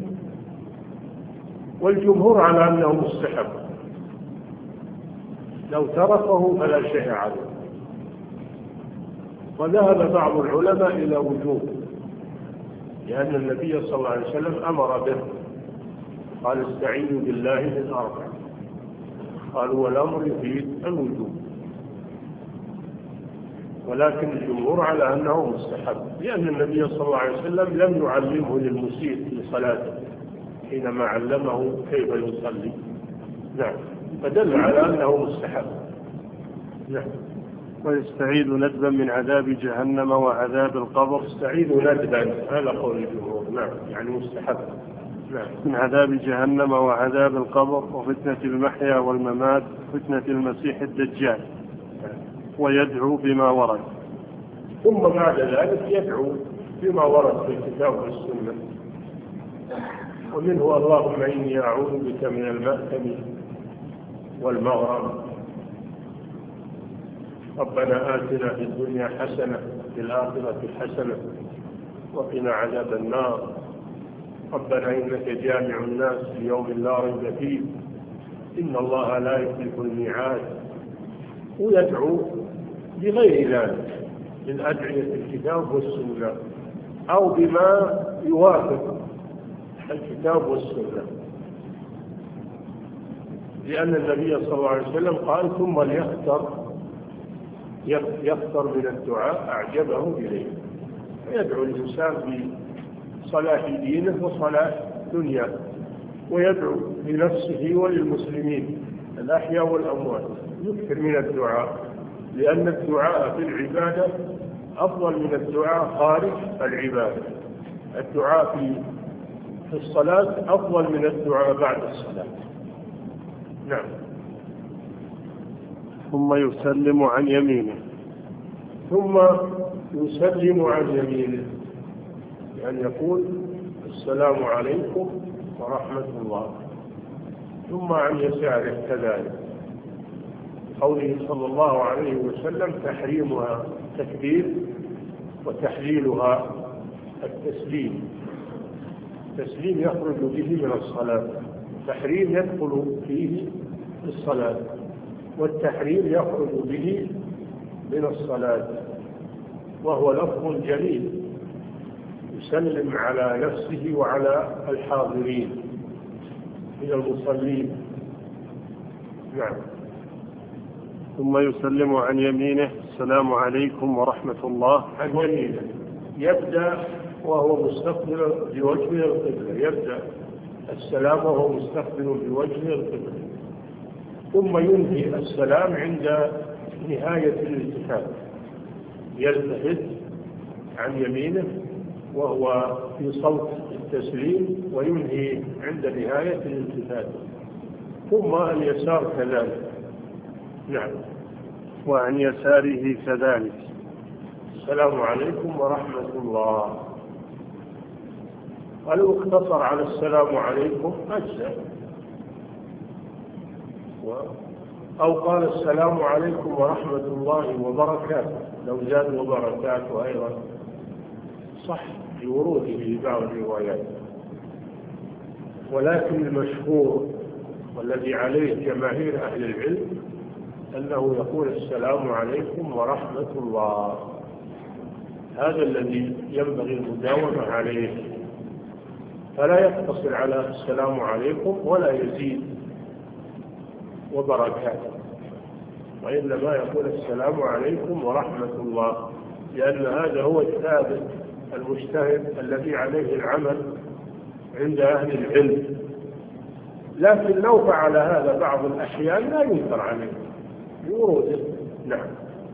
والجمهور على أنه مستحب، لو تركه فلا شيء عليه. وذهب بعض العلماء إلى وجوب، لأن النبي صلى الله عليه وسلم أمر به، قال استعينوا بالله من أربع، قالوا والأمر يفيد الوجوب، ولكن الجمهور على أنه مستحب، لأن النبي صلى الله عليه وسلم لم يعلمه للمسيء في صلاته حينما علمه كيف يصلي. نعم، فدل على أنه مستحب. نعم. ويستعيذ ندبا من عذاب جهنم وعذاب القبر. يستعيذ ندبا، هذا قول الجمهور. نعم، يعني مستحب. نعم. من عذاب جهنم وعذاب القبر وفتنة المحيا والممات وفتنة المسيح الدجال، ويدعو بما ورد. ثم بعد ذلك يدعو بما ورد في الكتاب والسنة، ومنه اللهم إني أعوذ بك من المأثم والمغرم، ربنا آتنا في الدنيا حسنة في الآخرة حسنة وقنا عذاب النار، ربنا إنك جامع الناس ليوم لا ريب فيه إن الله لا يخلف الميعاد. ويدعو بغير ذلك من أدعية الكتاب والسنة أو بما يوافق الكتاب والسنة، لأن النبي صلى الله عليه وسلم قال ثم يختر من الدعاء أعجبه إليه، فيدعو الإنسان بصلاح دينه وصلاح دنياه، ويدعو لنفسه وللمسلمين الأحياء والأموات، يكثر من الدعاء، لأن الدعاء في العبادة أفضل من الدعاء خارج العبادة. الدعاء في الصلاة أفضل من الدعاء بعد الصلاة. نعم. ثم يسلم عن يمينه. ثم يسلم عن يمينه، يعني يقول السلام عليكم ورحمة الله، ثم عن يساره كذلك، قوله صلى الله عليه وسلم تحريمها تكبير وتحليلها التسليم. التسليم يخرج به من الصلاة، التحريم يدخل فيه الصلاة، والتحريم يخرج به من الصلاة، وهو لفظ جليل يسلم على نفسه وعلى الحاضرين من المصلين. نعم. ثم يسلم عن يمينه السلام عليكم ورحمة الله. عن يمينه يبدأ وهو مستقبل بوجه القبلة، يبدأ السلام وهو مستقبل بوجه القبلة، ثم ينهي السلام عند نهاية الالتفات، يلتفت عن يمينه وهو في صوت التسليم، وينهي عند نهاية الالتفات، ثم اليسار كذلك. نعم. وعن يساره كذلك. السلام عليكم ورحمة الله. ولو اقتصر على السلام عليكم أجزاء، أو قال السلام عليكم ورحمة الله وبركاته، لو زاد وبركاته أيضا صح لوروده في بعض الروايات، ولكن المشهور والذي عليه جماهير أهل العلم أنه يقول السلام عليكم ورحمة الله، هذا الذي ينبغي المداومة عليه، فلا يقتصر على السلام عليكم ولا يزيد وبركاته، وإنما يقول السلام عليكم ورحمة الله، لأن هذا هو الثابت المجتهد الذي عليه العمل عند أهل العلم. لكن لو فعل هذا بعض الأحيان لا ينكر عليه بوروده. نعم.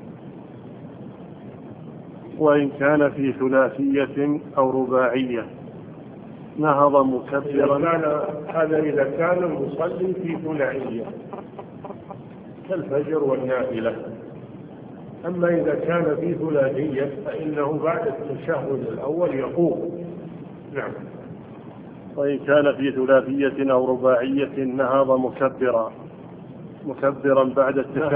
وإن كان في ثلاثية أو رباعية نهض مكبرا. هذا إذا كان المصلي في ثنائية كالفجر والنافلة. أما إذا كان في ثلاثية فإنه بعد التشهد الأول يقوم. نعم. وإن كان في ثلاثية أو رباعية نهض مكبرا، مكبرا بعد التشهد.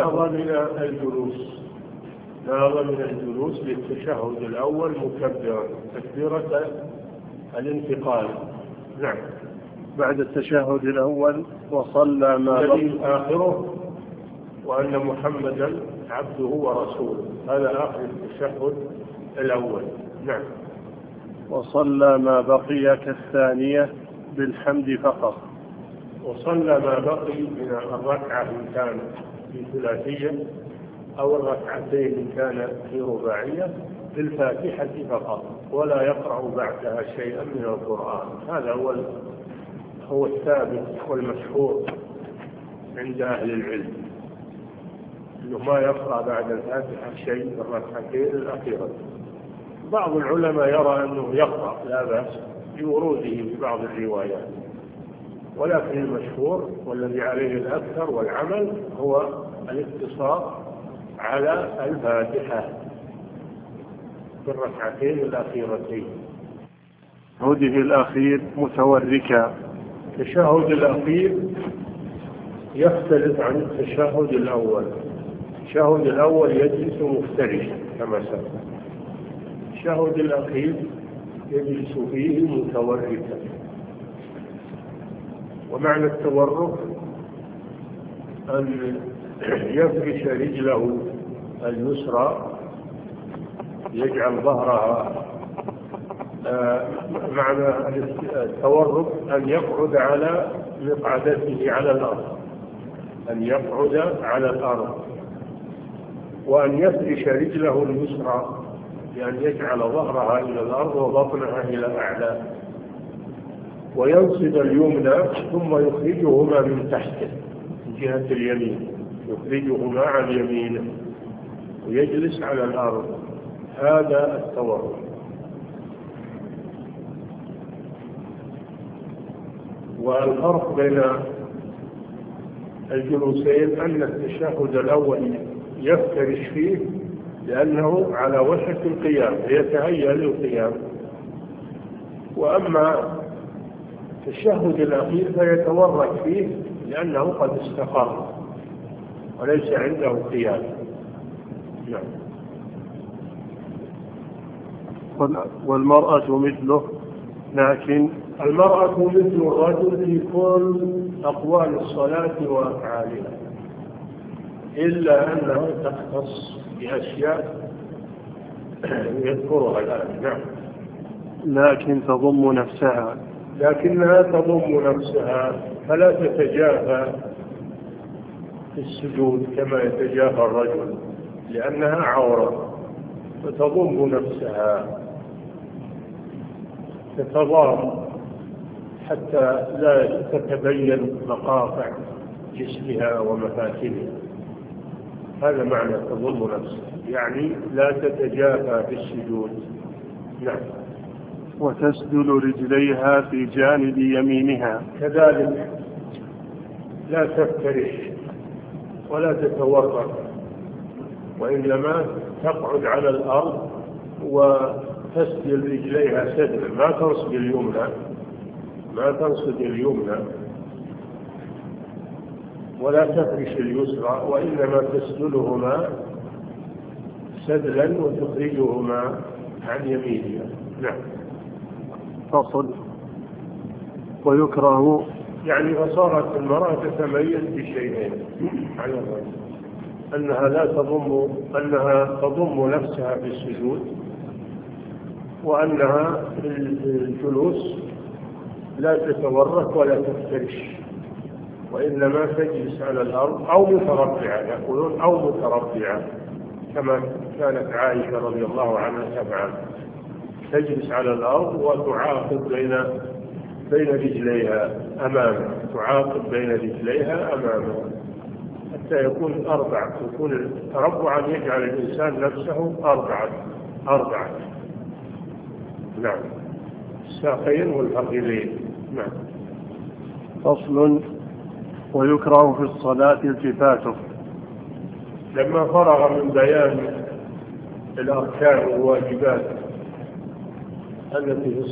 نهض من الجلوس للتشهد الأول مكبرا تكبيرة الانتقال. نعم. بعد التشهد الأول وصلى ما الذي آخره وأن محمدا عبده ورسوله، هذا آخر التشهد الأول. نعم. وصلى ما بقي كالثانية بالحمد فقط. وصلى ما بقي من الركعة إن كان في ثلاثية أو الركعتين إن كان في رباعية بالفاتحة فقط، ولا يقرأ بعدها شيئا من القرآن. هذا هو الثابت والمشهور عند أهل العلم، أنه ما يقرأ بعد الفاتحة شيء في الركعتين الأخيرة. بعض العلماء يرى أنه يقرأ لا بأس بوروده في بعض الروايات، ولكن المشهور والذي عليه الأكثر والعمل هو الاقتصار على الفاتحة في الركعتين الأخيرتين. هده الأخير متوركا. التشهد الأخير يختلف عن التشهد الأول. التشهد الأول يجلس مفترشا كما سبق، التشهد الأخير يجلس فيه متوركا. ومعنى التورك أن يفرش رجله اليسرى، يجعل ظهرها، معنى التورك أن يقعد على مقعدته على الأرض، أن يقعد على الأرض، وأن يفرش رجله اليسرى بأن يجعل ظهرها إلى الأرض وبطنها إلى أعلاه، وينصب اليمنى ثم يخرجهما من تحته من جهة اليمين، يخرجهما عن يمينه ويجلس على الأرض. هذا التورك. والفرق بين الجلوسين أن التشهد الأول يفترش فيه لأنه على وشك القيام، يتهيأ للقيام، وأما التشهد الأخير فيتورك فيه لأنه قد استقر وليس عنده قيام. نعم. والمرأة مثله، لكن المرأة مثل الرجل في كل أقوال الصلاة وأفعالها، إلا أنها تختص بأشياء يذكرها الآن. نعم. لكن تضم نفسها، لكنها تضم نفسها فلا تتجافى في السجود كما يتجافى الرجل، لأنها عورة، فتضم نفسها، تتضام حتى لا تتبين مقاطع جسمها ومفاتنها. هذا معنى تضم نفسها، يعني لا تتجافى في السجود. نعم. وتسدل رجليها في جانب يمينها، كذلك لا تفترش ولا تتورط، وإنما تقعد على الأرض وتسدل رجليها سدلا، ما تنصب اليمنى ولا تفرش اليسرى، وإنما تسدلهما سدلا وتخرجهما عن يمينها. نعم. فصل. ويكره، يعني فصارت المرأة تتميز بشيئين على الرجل، أنها تضم نفسها في السجود، وأنها في الجلوس لا تتورك ولا تفترش، وإنما تجلس على الأرض أو متربعة، يقولون أو متربعة، كما كانت عائشة رضي الله عنها تفعل، تجلس على الأرض وتعاقب بين رجليها أمامها، حتى يكون أربعة، يكون تربعا يجعل الإنسان نفسه أربعة. نعم. الساقين والفخذين. نعم. فصل. ويكره في الصلاة التفاته. لما فرغ من بيان الأركان والواجبات التي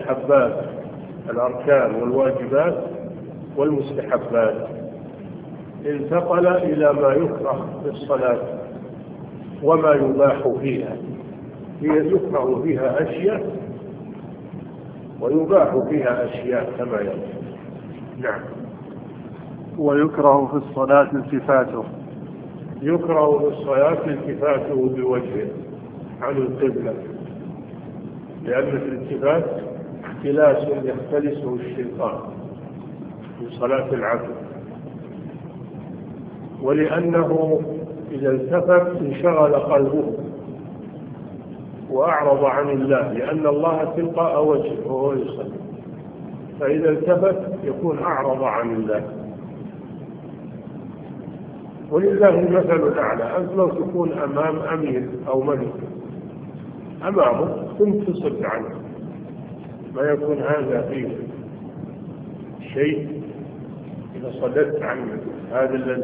المستحبات، الأركان والواجبات والمستحبات، انتقل إلى ما يكره في الصلاة وما يباح فيها. هي يكره فيها أشياء ويباح فيها أشياء كما يقول. نعم. ويكره في الصلاة التفاته. يكره في الصلاة التفاته بوجهه عن القبلة، لأن الالتفات اختلاس يختلسه الشيطان في صلاة العبد، ولأنه إذا التفت انشغل قلبه وأعرض عن الله، لأن الله تلقاء وجهه وهو يصلي، فإذا التفت يكون أعرض عن الله. ولله المثل الأعلى. أنت لو تكون أمام أمير أو ملك أمامه ثم تصد عنه، ما يكون هذا فيه شيء. إذا صددت عن هذا الذي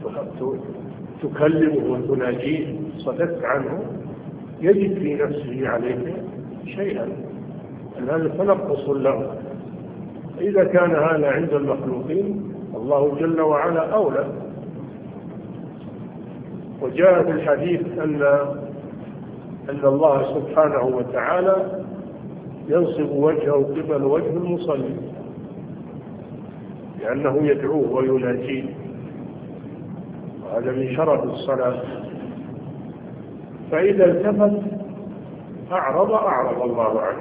تكلمه وتناجيه، صددت عنه، يجد في نفسه عليك شيئا، أن هذا تنقص له. إذا كان هذا عند المخلوقين الله جل وعلا أولى. وجاء في الحديث أن الله سبحانه وتعالى ينصب وجهه قبل وجه المصلي، لأنه يدعوه ويناجيه، وهذا من شرف الصلاة. فإذا التفت أعرض الله عنه.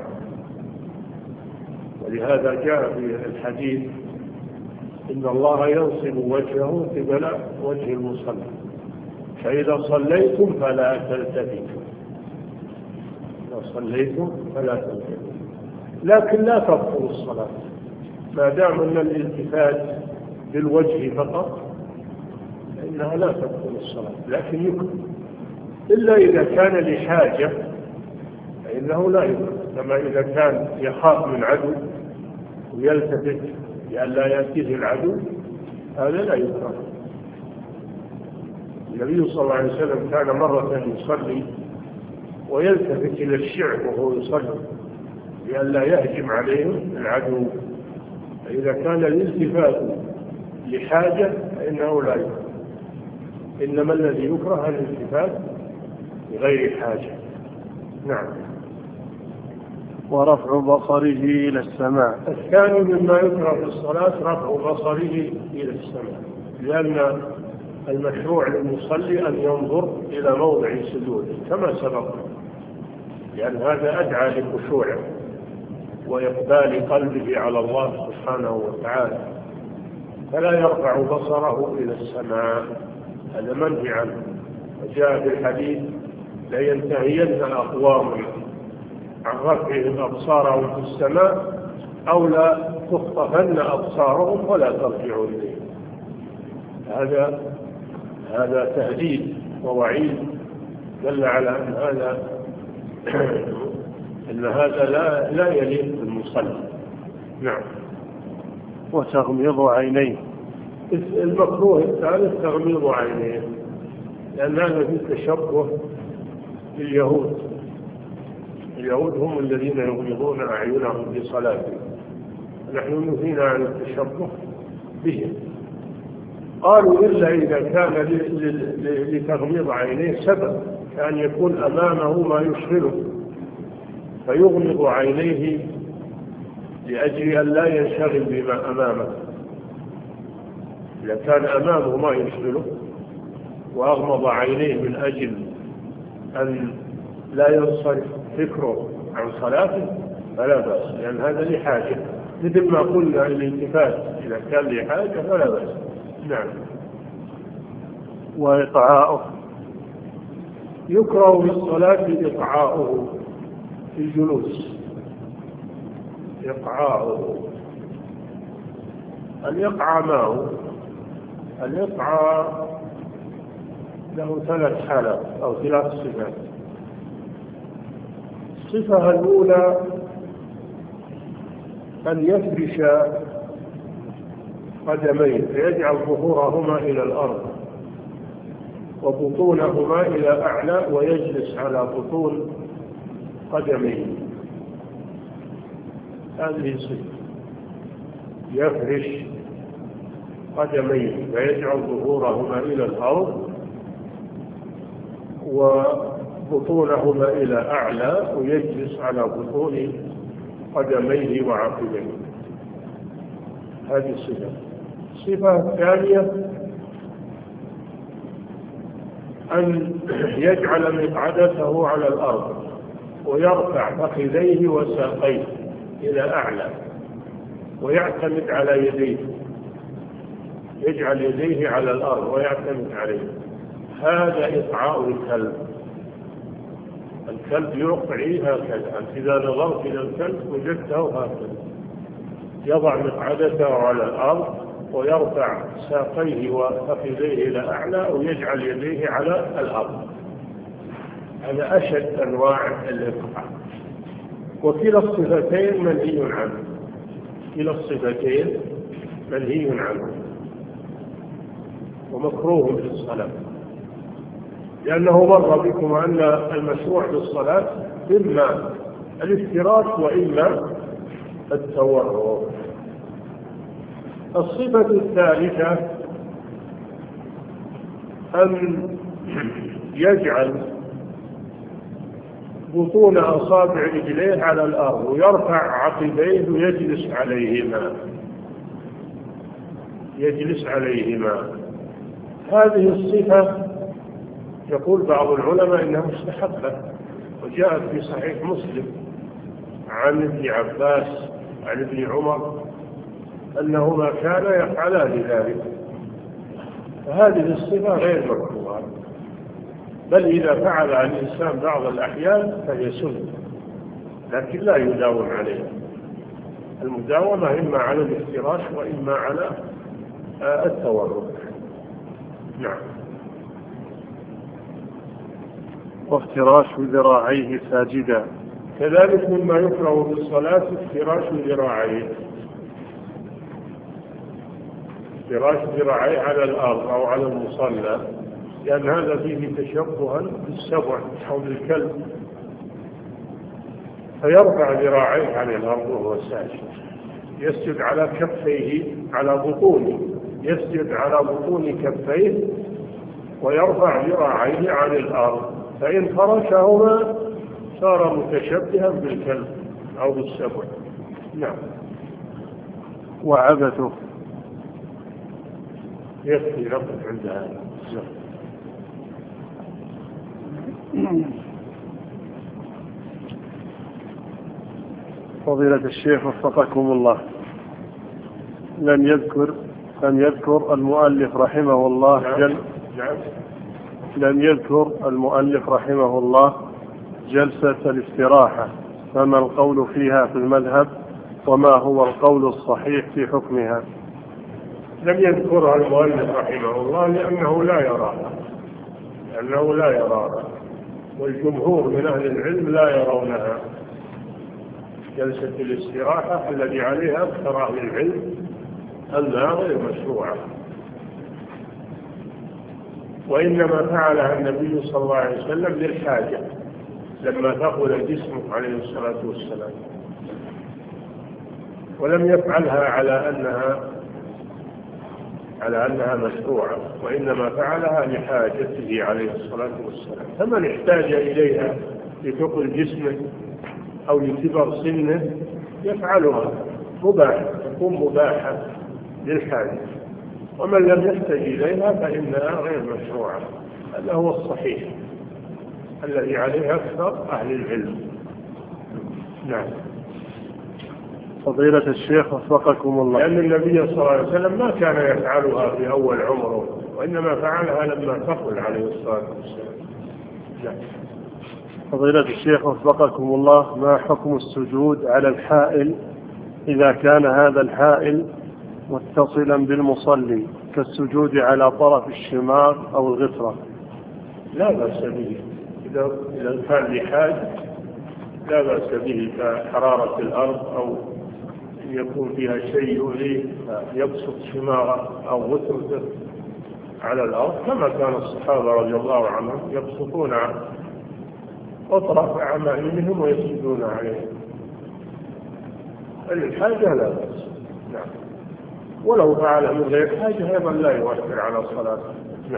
ولهذا جاء في الحديث إن الله ينصب وجهه قبل وجه المصلي، فإذا صليتم فلا تلتفتوا. إذا صليتم فلا تلتفتوا، لكن لا تبطل الصلاة ما دام أن الالتفات بالوجه فقط، فإنها لا تبطل الصلاة، لكن يكره إلا إذا كان لحاجة، فإنه لا يكره. كما إذا كان يخاف من عدو ويلتفت لئلا يأتيه العدو، هذا لا يكره. النبي صلى الله عليه وسلم كان مرة يصلي ويلتفت إلى الشعب وهو يصلي لئلا يهجم عليهم العدو. فإذا كان الالتفات لحاجة فإنه لا يكره، إنما الذي يكره الالتفات لغير حاجة. نعم. ورفع بصره إلى السماء. الثاني مما يكره في الصلاة رفع بصره إلى السماء، لأن المشروع للمصلي أن ينظر إلى موضع سجوده كما سبق، لأن هذا أدعى لخشوعه وإقبال قلبه على الله سبحانه وتعالى، فلا يرفع بصره إلى السماء، هذا منهي عنه. وجاء في الحديث لينتهين أقوام عن رفعهم أبصارهم في السماء أو لا تخطفن أبصارهم ولا ترجعوا إليه. هذا تهديد ووعيد دل على أن هذا لا يليق بالمصلي. نعم. وتغميض عينيه. المكروه الثالث تغميض عينيه، لأن هذا في تشبه باليهود. اليهود هم الذين يغمضون أعينهم في صلاتهم، نحن نهينا عن التشبه بهم. قالوا إلا إذا كان لتغميض عينيه سبب، كأن يكون أمامه ما يشغله فيغمض عينيه لأجل أن لا ينشغل بما أمامه. إذا كان أمامه ما يشغله وأغمض عينيه من أجل أن لا ينصرف فكره عن صلاته فلا بأس، لأن هذا لحاجة، مثل ما قلنا الالتفات إذا كان لحاجة فلا بأس. نعم. وإقعاؤه. يكره بالصلاة إقعاؤه في الجلوس. إقعاؤه، الإقعاء ما هو؟ الإقعاء له 3 حالات أو 3 صفات. الصفة الأولى أن يفرش قدميه فيجعل ظهورهما إلى الأرض وبطونهما إلى أعلى ويجلس على بطون قدميه، هذه صفة. يفرش قدميه فيجعل ظهورهما إلى الأرض وبطونهما إلى أعلى ويجلس على بطون قدميه وعقبيه. هذه الصفة. الصفة الثانية أن يجعل مقعدته على الأرض ويرفع فخذيه وساقيه إلى أعلى ويعتمد على يديه، يجعل يديه على الأرض ويعتمد عليه. هذا إقعاء الكلب. الكلب يقعي هكذا، إذا نظرت إلى الكلب وجدته هكذا، يضع مقعدته على الأرض ويرفع ساقيه وفخذيه إلى أعلى ويجعل يديه على الأرض. هذا أشد أنواع الإقعاء. وكلا الصفتين منهي عنه، كلا الصفتين منهي عنه ومكروه في الصلاة، لأنه مر بكم أن المشروع في الصلاة إما الافتراش وإما التورع. الصفة الثالثة أن يجعل بطون أصابع رجليه على الأرض ويرفع عقبيه ويجلس عليهما، يجلس عليهما. هذه الصفة يقول بعض العلماء إنها مستحبة، وجاءت في صحيح مسلم عن ابن عباس عن ابن عمر أنهما كانا يفعلان ذلك. فهذه الصفة غير مكروهة، بل إذا فعل الإنسان بعض الأحيان فهي سنة، لكن لا يداوم عليها. المداومة إما على الافتراش وإما على التورع. نعم. وافتراش ذراعيه ساجدا. كذلك مما يكره في الصلاة افتراش ذراعيه، افتراش ذراعيه على الأرض أو على المصلى، لأن هذا فيه تشبها بالسبع أو بالكلب، فيرفع ذراعيه عن الأرض وهو ساجد، يسجد على كفيه على بطونه، يسجد على بطون كفيه ويرفع ذراعيه عن الأرض، فإن فرشهما صار متشبها بالكلب أو بالسبع. نعم. وعبثه. يكفي نقف عند هذا. فضيلة الشيخ وفقكم الله، لم يذكر المؤلف رحمه الله لم يذكر المؤلف رحمه الله جلسة الاستراحة، فما القول فيها في المذهب وما هو القول الصحيح في حكمها؟ لم يذكرها المؤلف رحمه الله لأنه لا يراها، والجمهور من أهل العلم لا يرونها. جلسة الاستراحة الذي عليها أكثر أهل العلم أنها غير مشروعة، وإنما فعلها النبي صلى الله عليه وسلم للحاجة لما ثقل جسمه عليه الصلاة والسلام، ولم يفعلها على أنها مشروعة، وإنما فعلها لحاجته عليه الصلاة والسلام. فمن احتاج إليها لثقل جسمه أو لكبر سنه يفعلها تكون مباحة للحاجة، ومن لم يحتاج إليها فإنها غير مشروعة. هذا هو الصحيح الذي عليه أكثر أهل العلم. نعم. فضيلة الشيخ وفقكم الله، لأن النبي صلى الله عليه وسلم ما كان يفعلها في أول عمره، وإنما فعلها لما ثقل عليه الصلاة والسلام. نعم. فضيلة الشيخ وفقكم الله، ما حكم السجود على الحائل إذا كان هذا الحائل متصلا بالمصلي كالسجود على طرف الشماغ أو الغفرة؟ لا بأس به، إذا كان لحاج لا بأس به، كحرارة الأرض أو يكون فيها شيء يؤذيه يبسط شماغه أو غثرته على الأرض، كما كان الصحابة رضي الله عنهم يبسطون أطراف أعمالهم ويسجدون عليه. الحاجة لا بأس. نعم. ولو فعل من غير حاجة أيضا لا يؤثر على صلاته.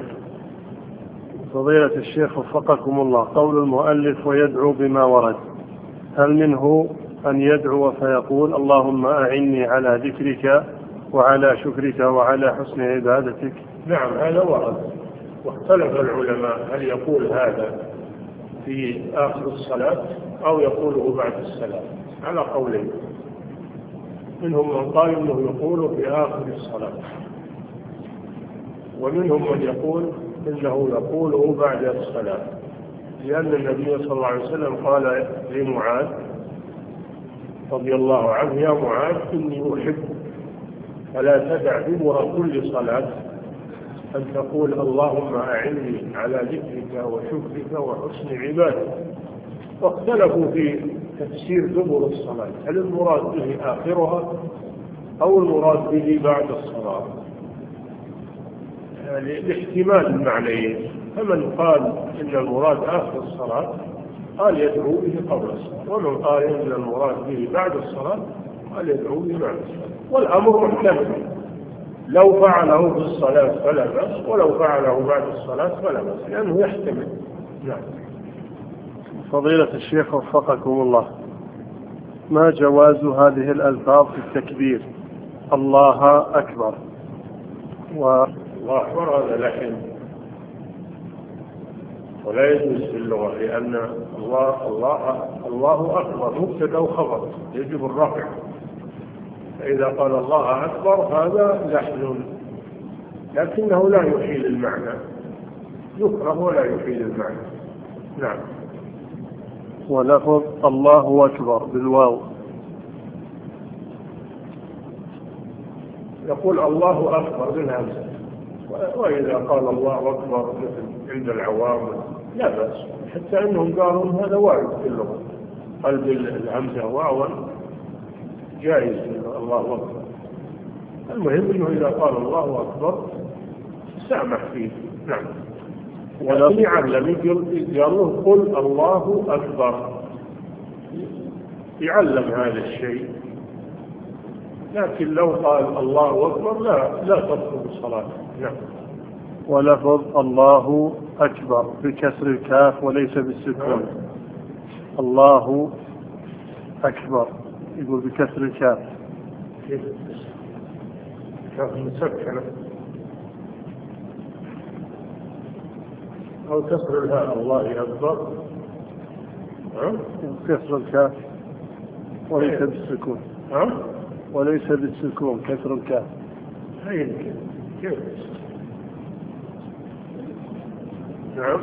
فضيلة الشيخ وفقكم الله، قول المؤلف ويدعو بما ورد، هل منه أن يدعو فيقول اللهم أعني على ذكرك وعلى شكرك وعلى حسن عبادتك؟ نعم هذا ورد، واختلف العلماء هل يقول هذا في آخر الصلاة أو يقوله بعد السلام على قولين. منهم من قال إنه يقوله في آخر الصلاة، ومنهم من يقول إنه يقوله بعد الصلاة، لأن النبي صلى الله عليه وسلم قال لمعاذ رضي الله عنه يا معاذ إني أحب فلا تدع دبر كل صلاة أن تقول اللهم أعني على ذكرك وشكرك وحسن عبادتك. واختلفوا في تفسير دبر الصلاة، هل المراد به آخرها أو المراد به بعد الصلاة؟ لاحتمال المعنيين. فمن قال إن المراد آخر الصلاة قال يدعو به قبل الصلاة، ومن قال إن المراد به بعد الصلاة قال يدعو به بعد الصلاة. والأمر محتمل، لو فعله في الصلاة فلا بأس، ولو فعله بعد الصلاة فلا بأس، لأنه يحتمل. نعم. فضيلة الشيخ وفقكم الله، ما جواز هذه الألفاظ في التكبير الله أكبر الله أكبر؟ هذا لحن ولا يجوز في اللغة، لأن الله أكبر مبتدأ وخبر يجب الرفع، فإذا قال الله أكبر هذا لحن، لكنه لا يحيل المعنى، يكره ولا يحيل المعنى. نعم. ولفظ الله أكبر بالواو، يقول الله أكبر بالهمزة، وإذا قال الله أكبر مثل عند العوام لا بأس، حتى أنهم قالوا هذا وارد في اللغة، قلب الهمزة واوا جائز الله أكبر. المهم أنه إذا قال الله أكبر سامح فيه. نعم. ولكن يعلم، قال له قل الله أكبر، يعلم هذا الشيء، لكن لو قال الله أكبر لا تبطل الصلاة. نعم. ولفظ الله أكبر بكسر الكاف وليس بالسكون. الله أكبر يقول بكسر الكاف. كاف مسكنة أو كسر الهاء الله أكبر، كسر الكاف وليس بالسكون. وليس بالسكون كسر الكاف. كيف؟ نعم.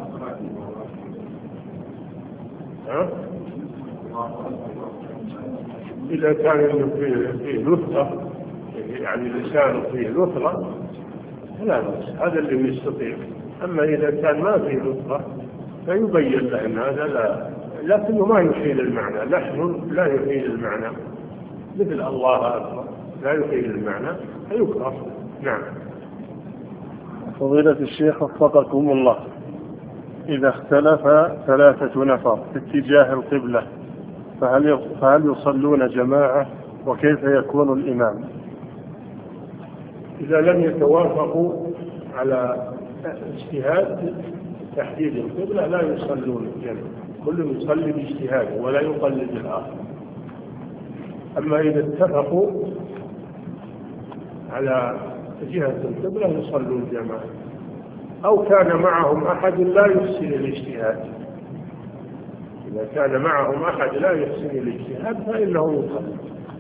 إذا كان فيه لثة، يعني لسانه فيه لثة لا بأس، هذا اللي يستطيع. أما إذا كان ما فيه لثة فيبين له أن هذا لا، لكنه ما يحيل المعنى، لحن لا يحيل المعنى، مثل الله أكبر لا يحيل المعنى فيكره. نعم. فضيلة الشيخ وفقكم الله، إذا اختلف 3 نفر في اتجاه القبلة فهل يصلون جماعة، وكيف يكون الإمام؟ إذا لم يتوافقوا على اجتهاد تحديد القبلة لا يصلون جميعا، كل يصلي باجتهاده ولا يقلد الآخر. أما إذا اتفقوا على جهة القبلة يصلون جماعة، أو كان معهم أحد لا يحسن الاجتهاد. إذا كان معهم أحد لا يحسن الاجتهاد فإنه يصلي.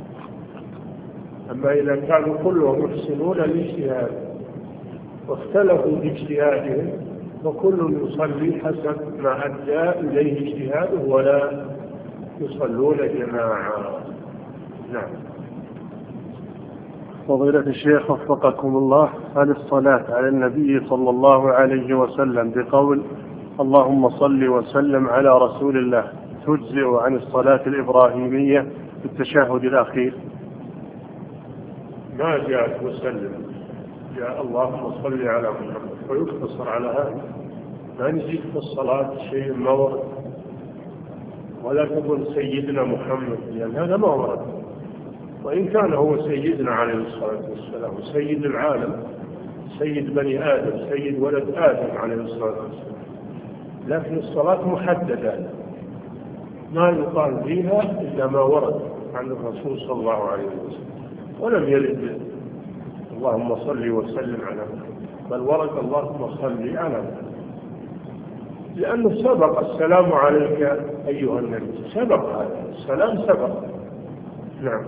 أما إذا كانوا كلهم يحسنون الاجتهاد واختلفوا باجتهادهم فكل يصلي حسب ما أدى إليه اجتهاده ولا يصلون جماعة. نعم. فضيلة الشيخ وفقكم الله، هل الصلاة على النبي صلى الله عليه وسلم بقول اللهم صل وسلم على رسول الله تجزئ عن الصلاة الإبراهيمية في التشهد الأخير؟ ما جاءت وسلم، جاء اللهم صل على محمد ويقتصر على هذا، ما نزيد في الصلاة شيء ما ورد، ولا تقول سيدنا محمد لأن هذا ما ورد. وإن كان هو سيدنا عليه الصلاة والسلام، سيد العالم، سيد بني آدم، سيد ولد آدم عليه الصلاة والسلام، لكن الصلاة محددة ما يقال فيها إلا ما ورد عن الرسول صلى الله عليه وسلم، ولم يرد اللهم صل وسلم على محمد، بل ورد اللهم صل على محمد، لأنه سبق السلام عليك أيها النبي، سبق هذا السلام سبق. نعم.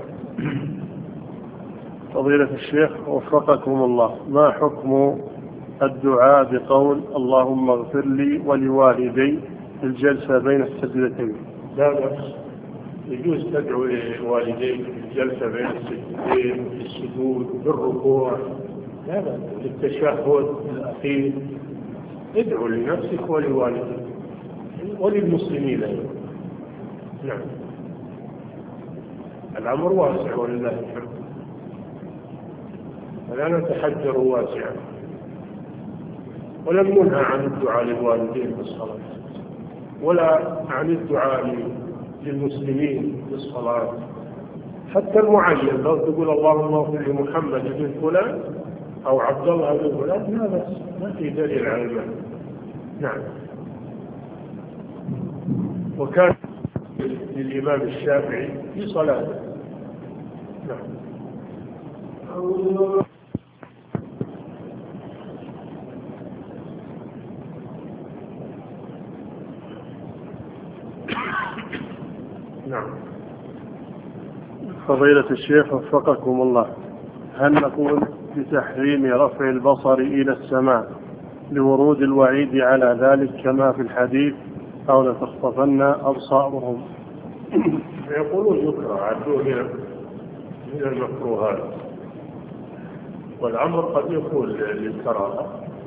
فضيلة الشيخ وفقكم الله، ما حكم الدعاء بقول اللهم اغفر لي ولوالدي في الجلسة بين السجدتين؟ لا بأس، يجوز تدعو لوالديك في الجلسة بين السجدتين، في السجود، بالركوع، لا بأس، في التشهد الأخير ادعو لنفسك ولوالديك وللمسلمين أيضا. نعم. الأمر واسع ولله الحمد، ولا نتحجر واسعا، ولم ننهى عن الدعاء للوالدين بالصلاة، ولا عن الدعاء للمسلمين بالصلاة، حتى المعين لو تقول اللهم اغفر لمحمد بن فلان أو عبد الله بن فلان لا بأس، ما في دليل على المعنى. نعم. وكان للإمام الشافعي في صلاته. نعم. نعم. فضيلة الشيخ وفقكم الله، هل نقول بتحريم رفع البصر إلى السماء لورود الوعيد على ذلك كما في الحديث أو لتخطفن أبصارهم؟ يقولون يكره، عدوه من المكروهات، والأمر قد يكون للكراهة،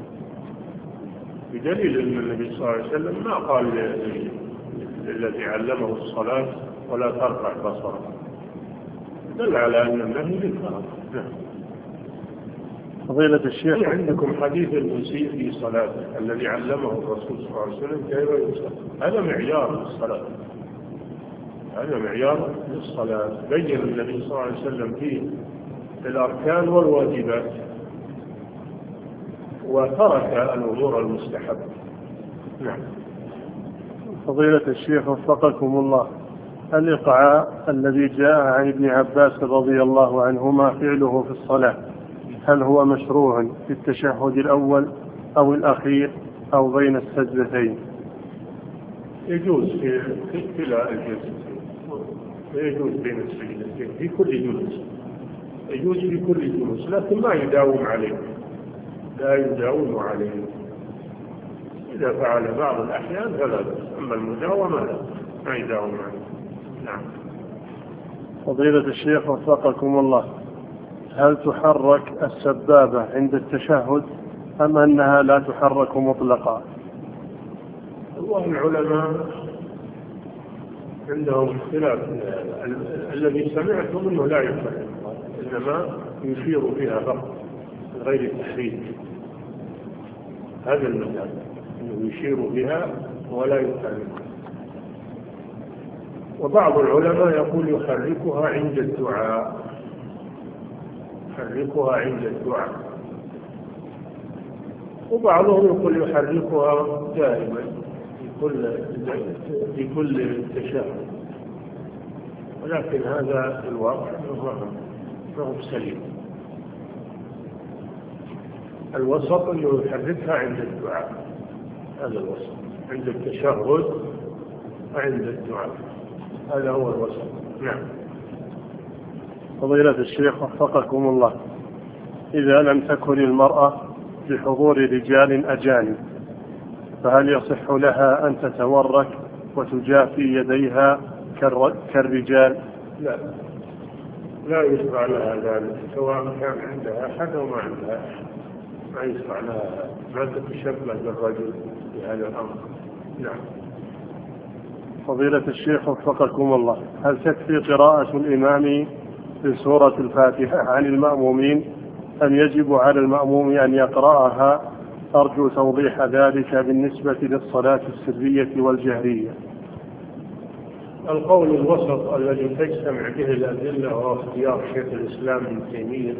بدليل أن النبي صلى الله عليه وسلم ما قال الذي علمه الصلاة ولا ترفع بصرك، دل على أن النهي للكراهة. فضيلة الشيخ، عندكم حديث المسيء في صلاته الذي علمه الرسول صلى الله عليه وسلم كيف يصلي، هذا معيار للصلاة، هذا معيار للصلاة، بين النبي صلى الله عليه وسلم فيه الأركان والواجبات، وترك الأمور المستحبة. نعم. فضيلة الشيخ وفقكم الله، الإقعاء الذي جاء عن ابن عباس رضي الله عنهما فعله في الصلاة، هل هو مشروع في التشهد الأول أو الأخير أو بين السجدتين؟ يجوز في كلا الجلستين، ويجوز بين السجدتين في كل جلوس، يجوز في كل جلوس، لكن ما يداوم عليه، لا يداوم عليه، إذا فعل بعض الأحيان فلا بأس، أما المداومة لا، ما يداوم عليه. نعم. فضيلة الشيخ وفقكم الله، هل تحرك السبابة عند التشهد أم أنها لا تحرك مطلقا؟ والله العلماء عندهم اختلاف، الذي سمعته منه لا يحرك، إنما يشير بها فقط من غير تحريك، هذا المثال أنه يشير بها ولا يحرك. وبعض العلماء يقول يحركها عند الدعاء، يحركها عند الدعاء، وبعضهم يقول يحركها دائما في كل تشهد، ولكن هذا الواقع ما هو سليم. الوسط أنه يحركها عند الدعاء، هذا الوسط، عند التشهد وعند الدعاء، هذا هو الوسط. نعم. فضيلة الشيخ وفقكم الله، إذا لم تكن المرأة بحضور رجال أجانب فهل يصح لها أن تتورك وتجافي يديها كالرجال؟ لا يشرع لها ذلك، سواء كان عندها أحد أو ما عندها أحد، ما يشرع لها، ما تتشبه بالرجل في هذا الأمر. نعم. فضيلة الشيخ وفقكم الله، هل تكفي قراءة الإمام في سورة الفاتحة عن المأمومين أم يجب على المأموم أن يقرأها؟ أرجو توضيح ذلك بالنسبة للصلاة السرية والجهرية. القول الوسط الذي تجتمع به الأدلة وهو اختيار شيخ الإسلام ابن تيمية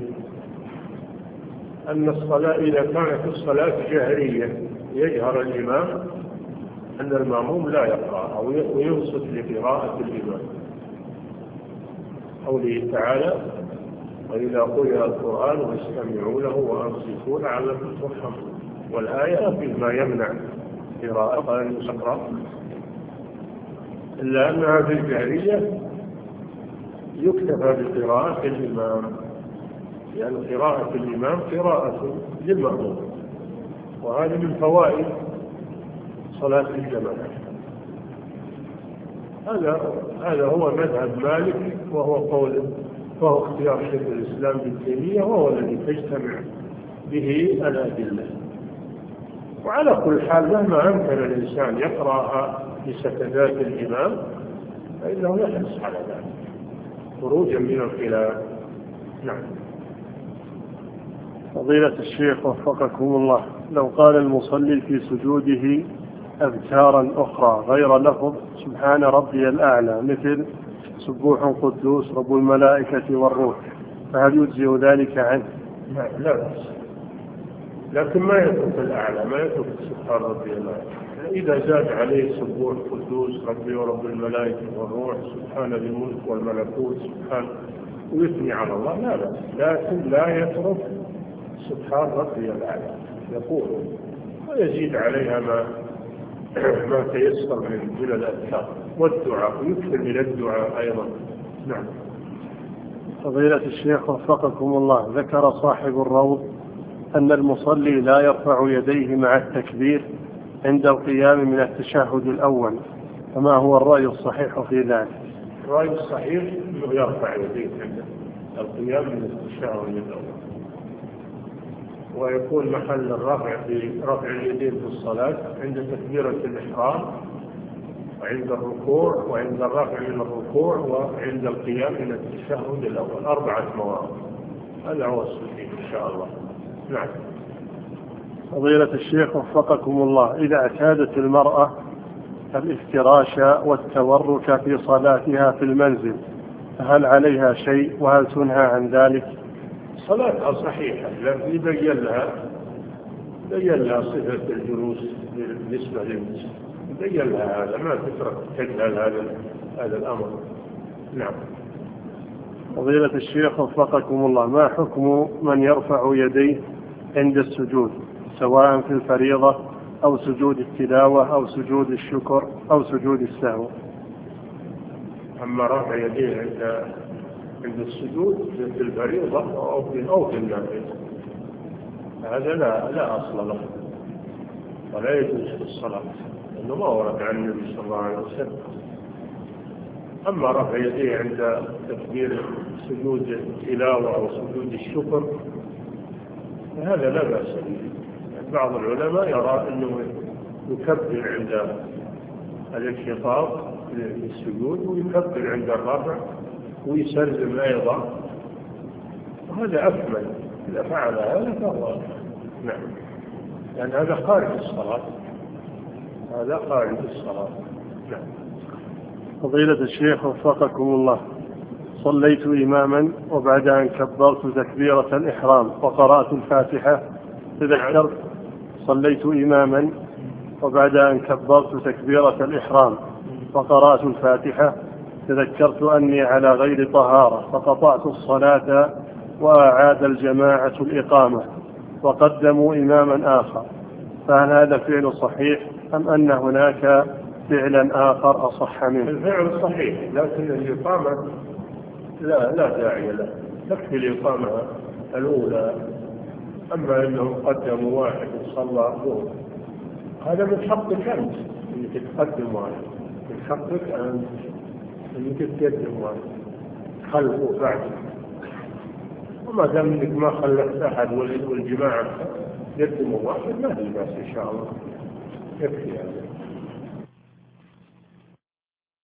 أن الصلاة إذا كانت الصلاة جهرية يجهر الإمام أن المأموم لا يقرأ أو ينصت لقراءة الإمام. قوله تعالى: وإذا قرئ القرآن فاستمعوا له وأنصتوا لعلكم ترحمون. والآية فيما يمنع قراءة أن يقرأ، إلا أنها في الجهرية يكتفى بقراءة الإمام، لأن قراءة الإمام قراءة للمأموم، وهذه من فوائد صلاة الجماعة. هذا هو مذهب مالك، وهو اختيار شيخ الإسلام ابن تيمية، وهو الذي تجتمع به الأدلة. وعلى كل حال مهما أمكن الإنسان يقرأها بسكتات الإمام فإنه يحرص على ذلك خروجا من الخلاف. نعم. فضيلة الشيخ وفقكم الله، لو قال المصلي في سجوده أذكارا أخرى غير لفظ سبحان ربي الأعلى مثل سبوح قدوس رب الملائكة والروح، فهل يجزئ ذلك عنه؟ لا بأس، لكن ما يترك الأعلى، ما يترك سبحان ربي الأعلى. إذا زاد عليه سبوح قدوس ربي ورب الملائكة والروح سبحان ذي الملك والملكوت سبحان ويثني على الله لا بأس، لكن لا يترك سبحان ربي الأعلى يقول، ويزيد عليها ما تيسر من الأذكار والدعاء، ويكثر من الدعاء أيضا. نعم. فضيلة الشيخ وفقكم الله، ذكر صاحب الروض أن المصلي لا يرفع يديه مع التكبير عند القيام من التشهد الأول، فما هو الرأي الصحيح في ذلك؟ الرأي الصحيح أنه يرفع يديه عند القيام من التشهد الأول، ويكون محل الرفع في رفع اليدين في الصلاة عند تكبيرة الإحرام وعند الركوع وعند الرفع من الركوع وعند القيام من التشهد الأول، 4 مواضع. هذا هو الصحيح إن شاء الله. نعم. فضيلة الشيخ وفقكم الله، إذا اعتادت المرأة الافتراش والتورك في صلاتها في المنزل فهل عليها شيء، وهل تنهى عن ذلك؟ صلاتها صحيحة، لكن يبين لها صفة الجلوس بالنسبة للنساء، يبين لها هذا، ما تترك تجهل هذا الأمر. نعم. فضيلة الشيخ وفقكم الله، ما حكم من يرفع يديه عند السجود سواء في الفريضة أو سجود التلاوة أو سجود الشكر أو سجود السهو؟ أما رفع يديه عند السجود في الفريضة أو في النافلة هذا لا أصل له ولا يجوز في الصلاة، لأنه ما ورد عن النبي صلى الله عليه وسلم. أما رفع يديه عند تكبير سجود التلاوة أو سجود الشكر فهذا لا بأس به. بعض العلماء يرى أنه يكبر عند الانخفاض للسجود ويكبر عند الرفع ويسلم أيضا، وهذا أكمل. إذا فعل هذا فهو نعم، لأن هذا خارج الصلاة، هذا خارج الصلاة. نعم. فضيلة الشيخ وفقكم الله، صليت إماما وبعد أن كبرت تكبيرة الإحرام وقرأت الفاتحة تذكرت صليت إماما وبعد أن كبرت تكبيرة الإحرام وقرأت الفاتحة تذكرت أني على غير طهارة فقطعت الصلاة وأعاد الجماعة الإقامة وقدموا إماما آخر، فهل هذا فعل صحيح أم أن هناك فعلا آخر أصح منه؟ الفعل صحيح، لكن الإقامة لا داعي له، تكفي الإقامة الأولى. أما أنهم قدموا واحد وصلى ظهر هذا من حقك أنت أنك تقدم واحد، من حقك أنت أنك تقدم واحد خلفه بعد، وما دام أنك ما خلفت أحد والجماعة يقدموا واحد ما في بأس إن شاء الله، يكفي هذا.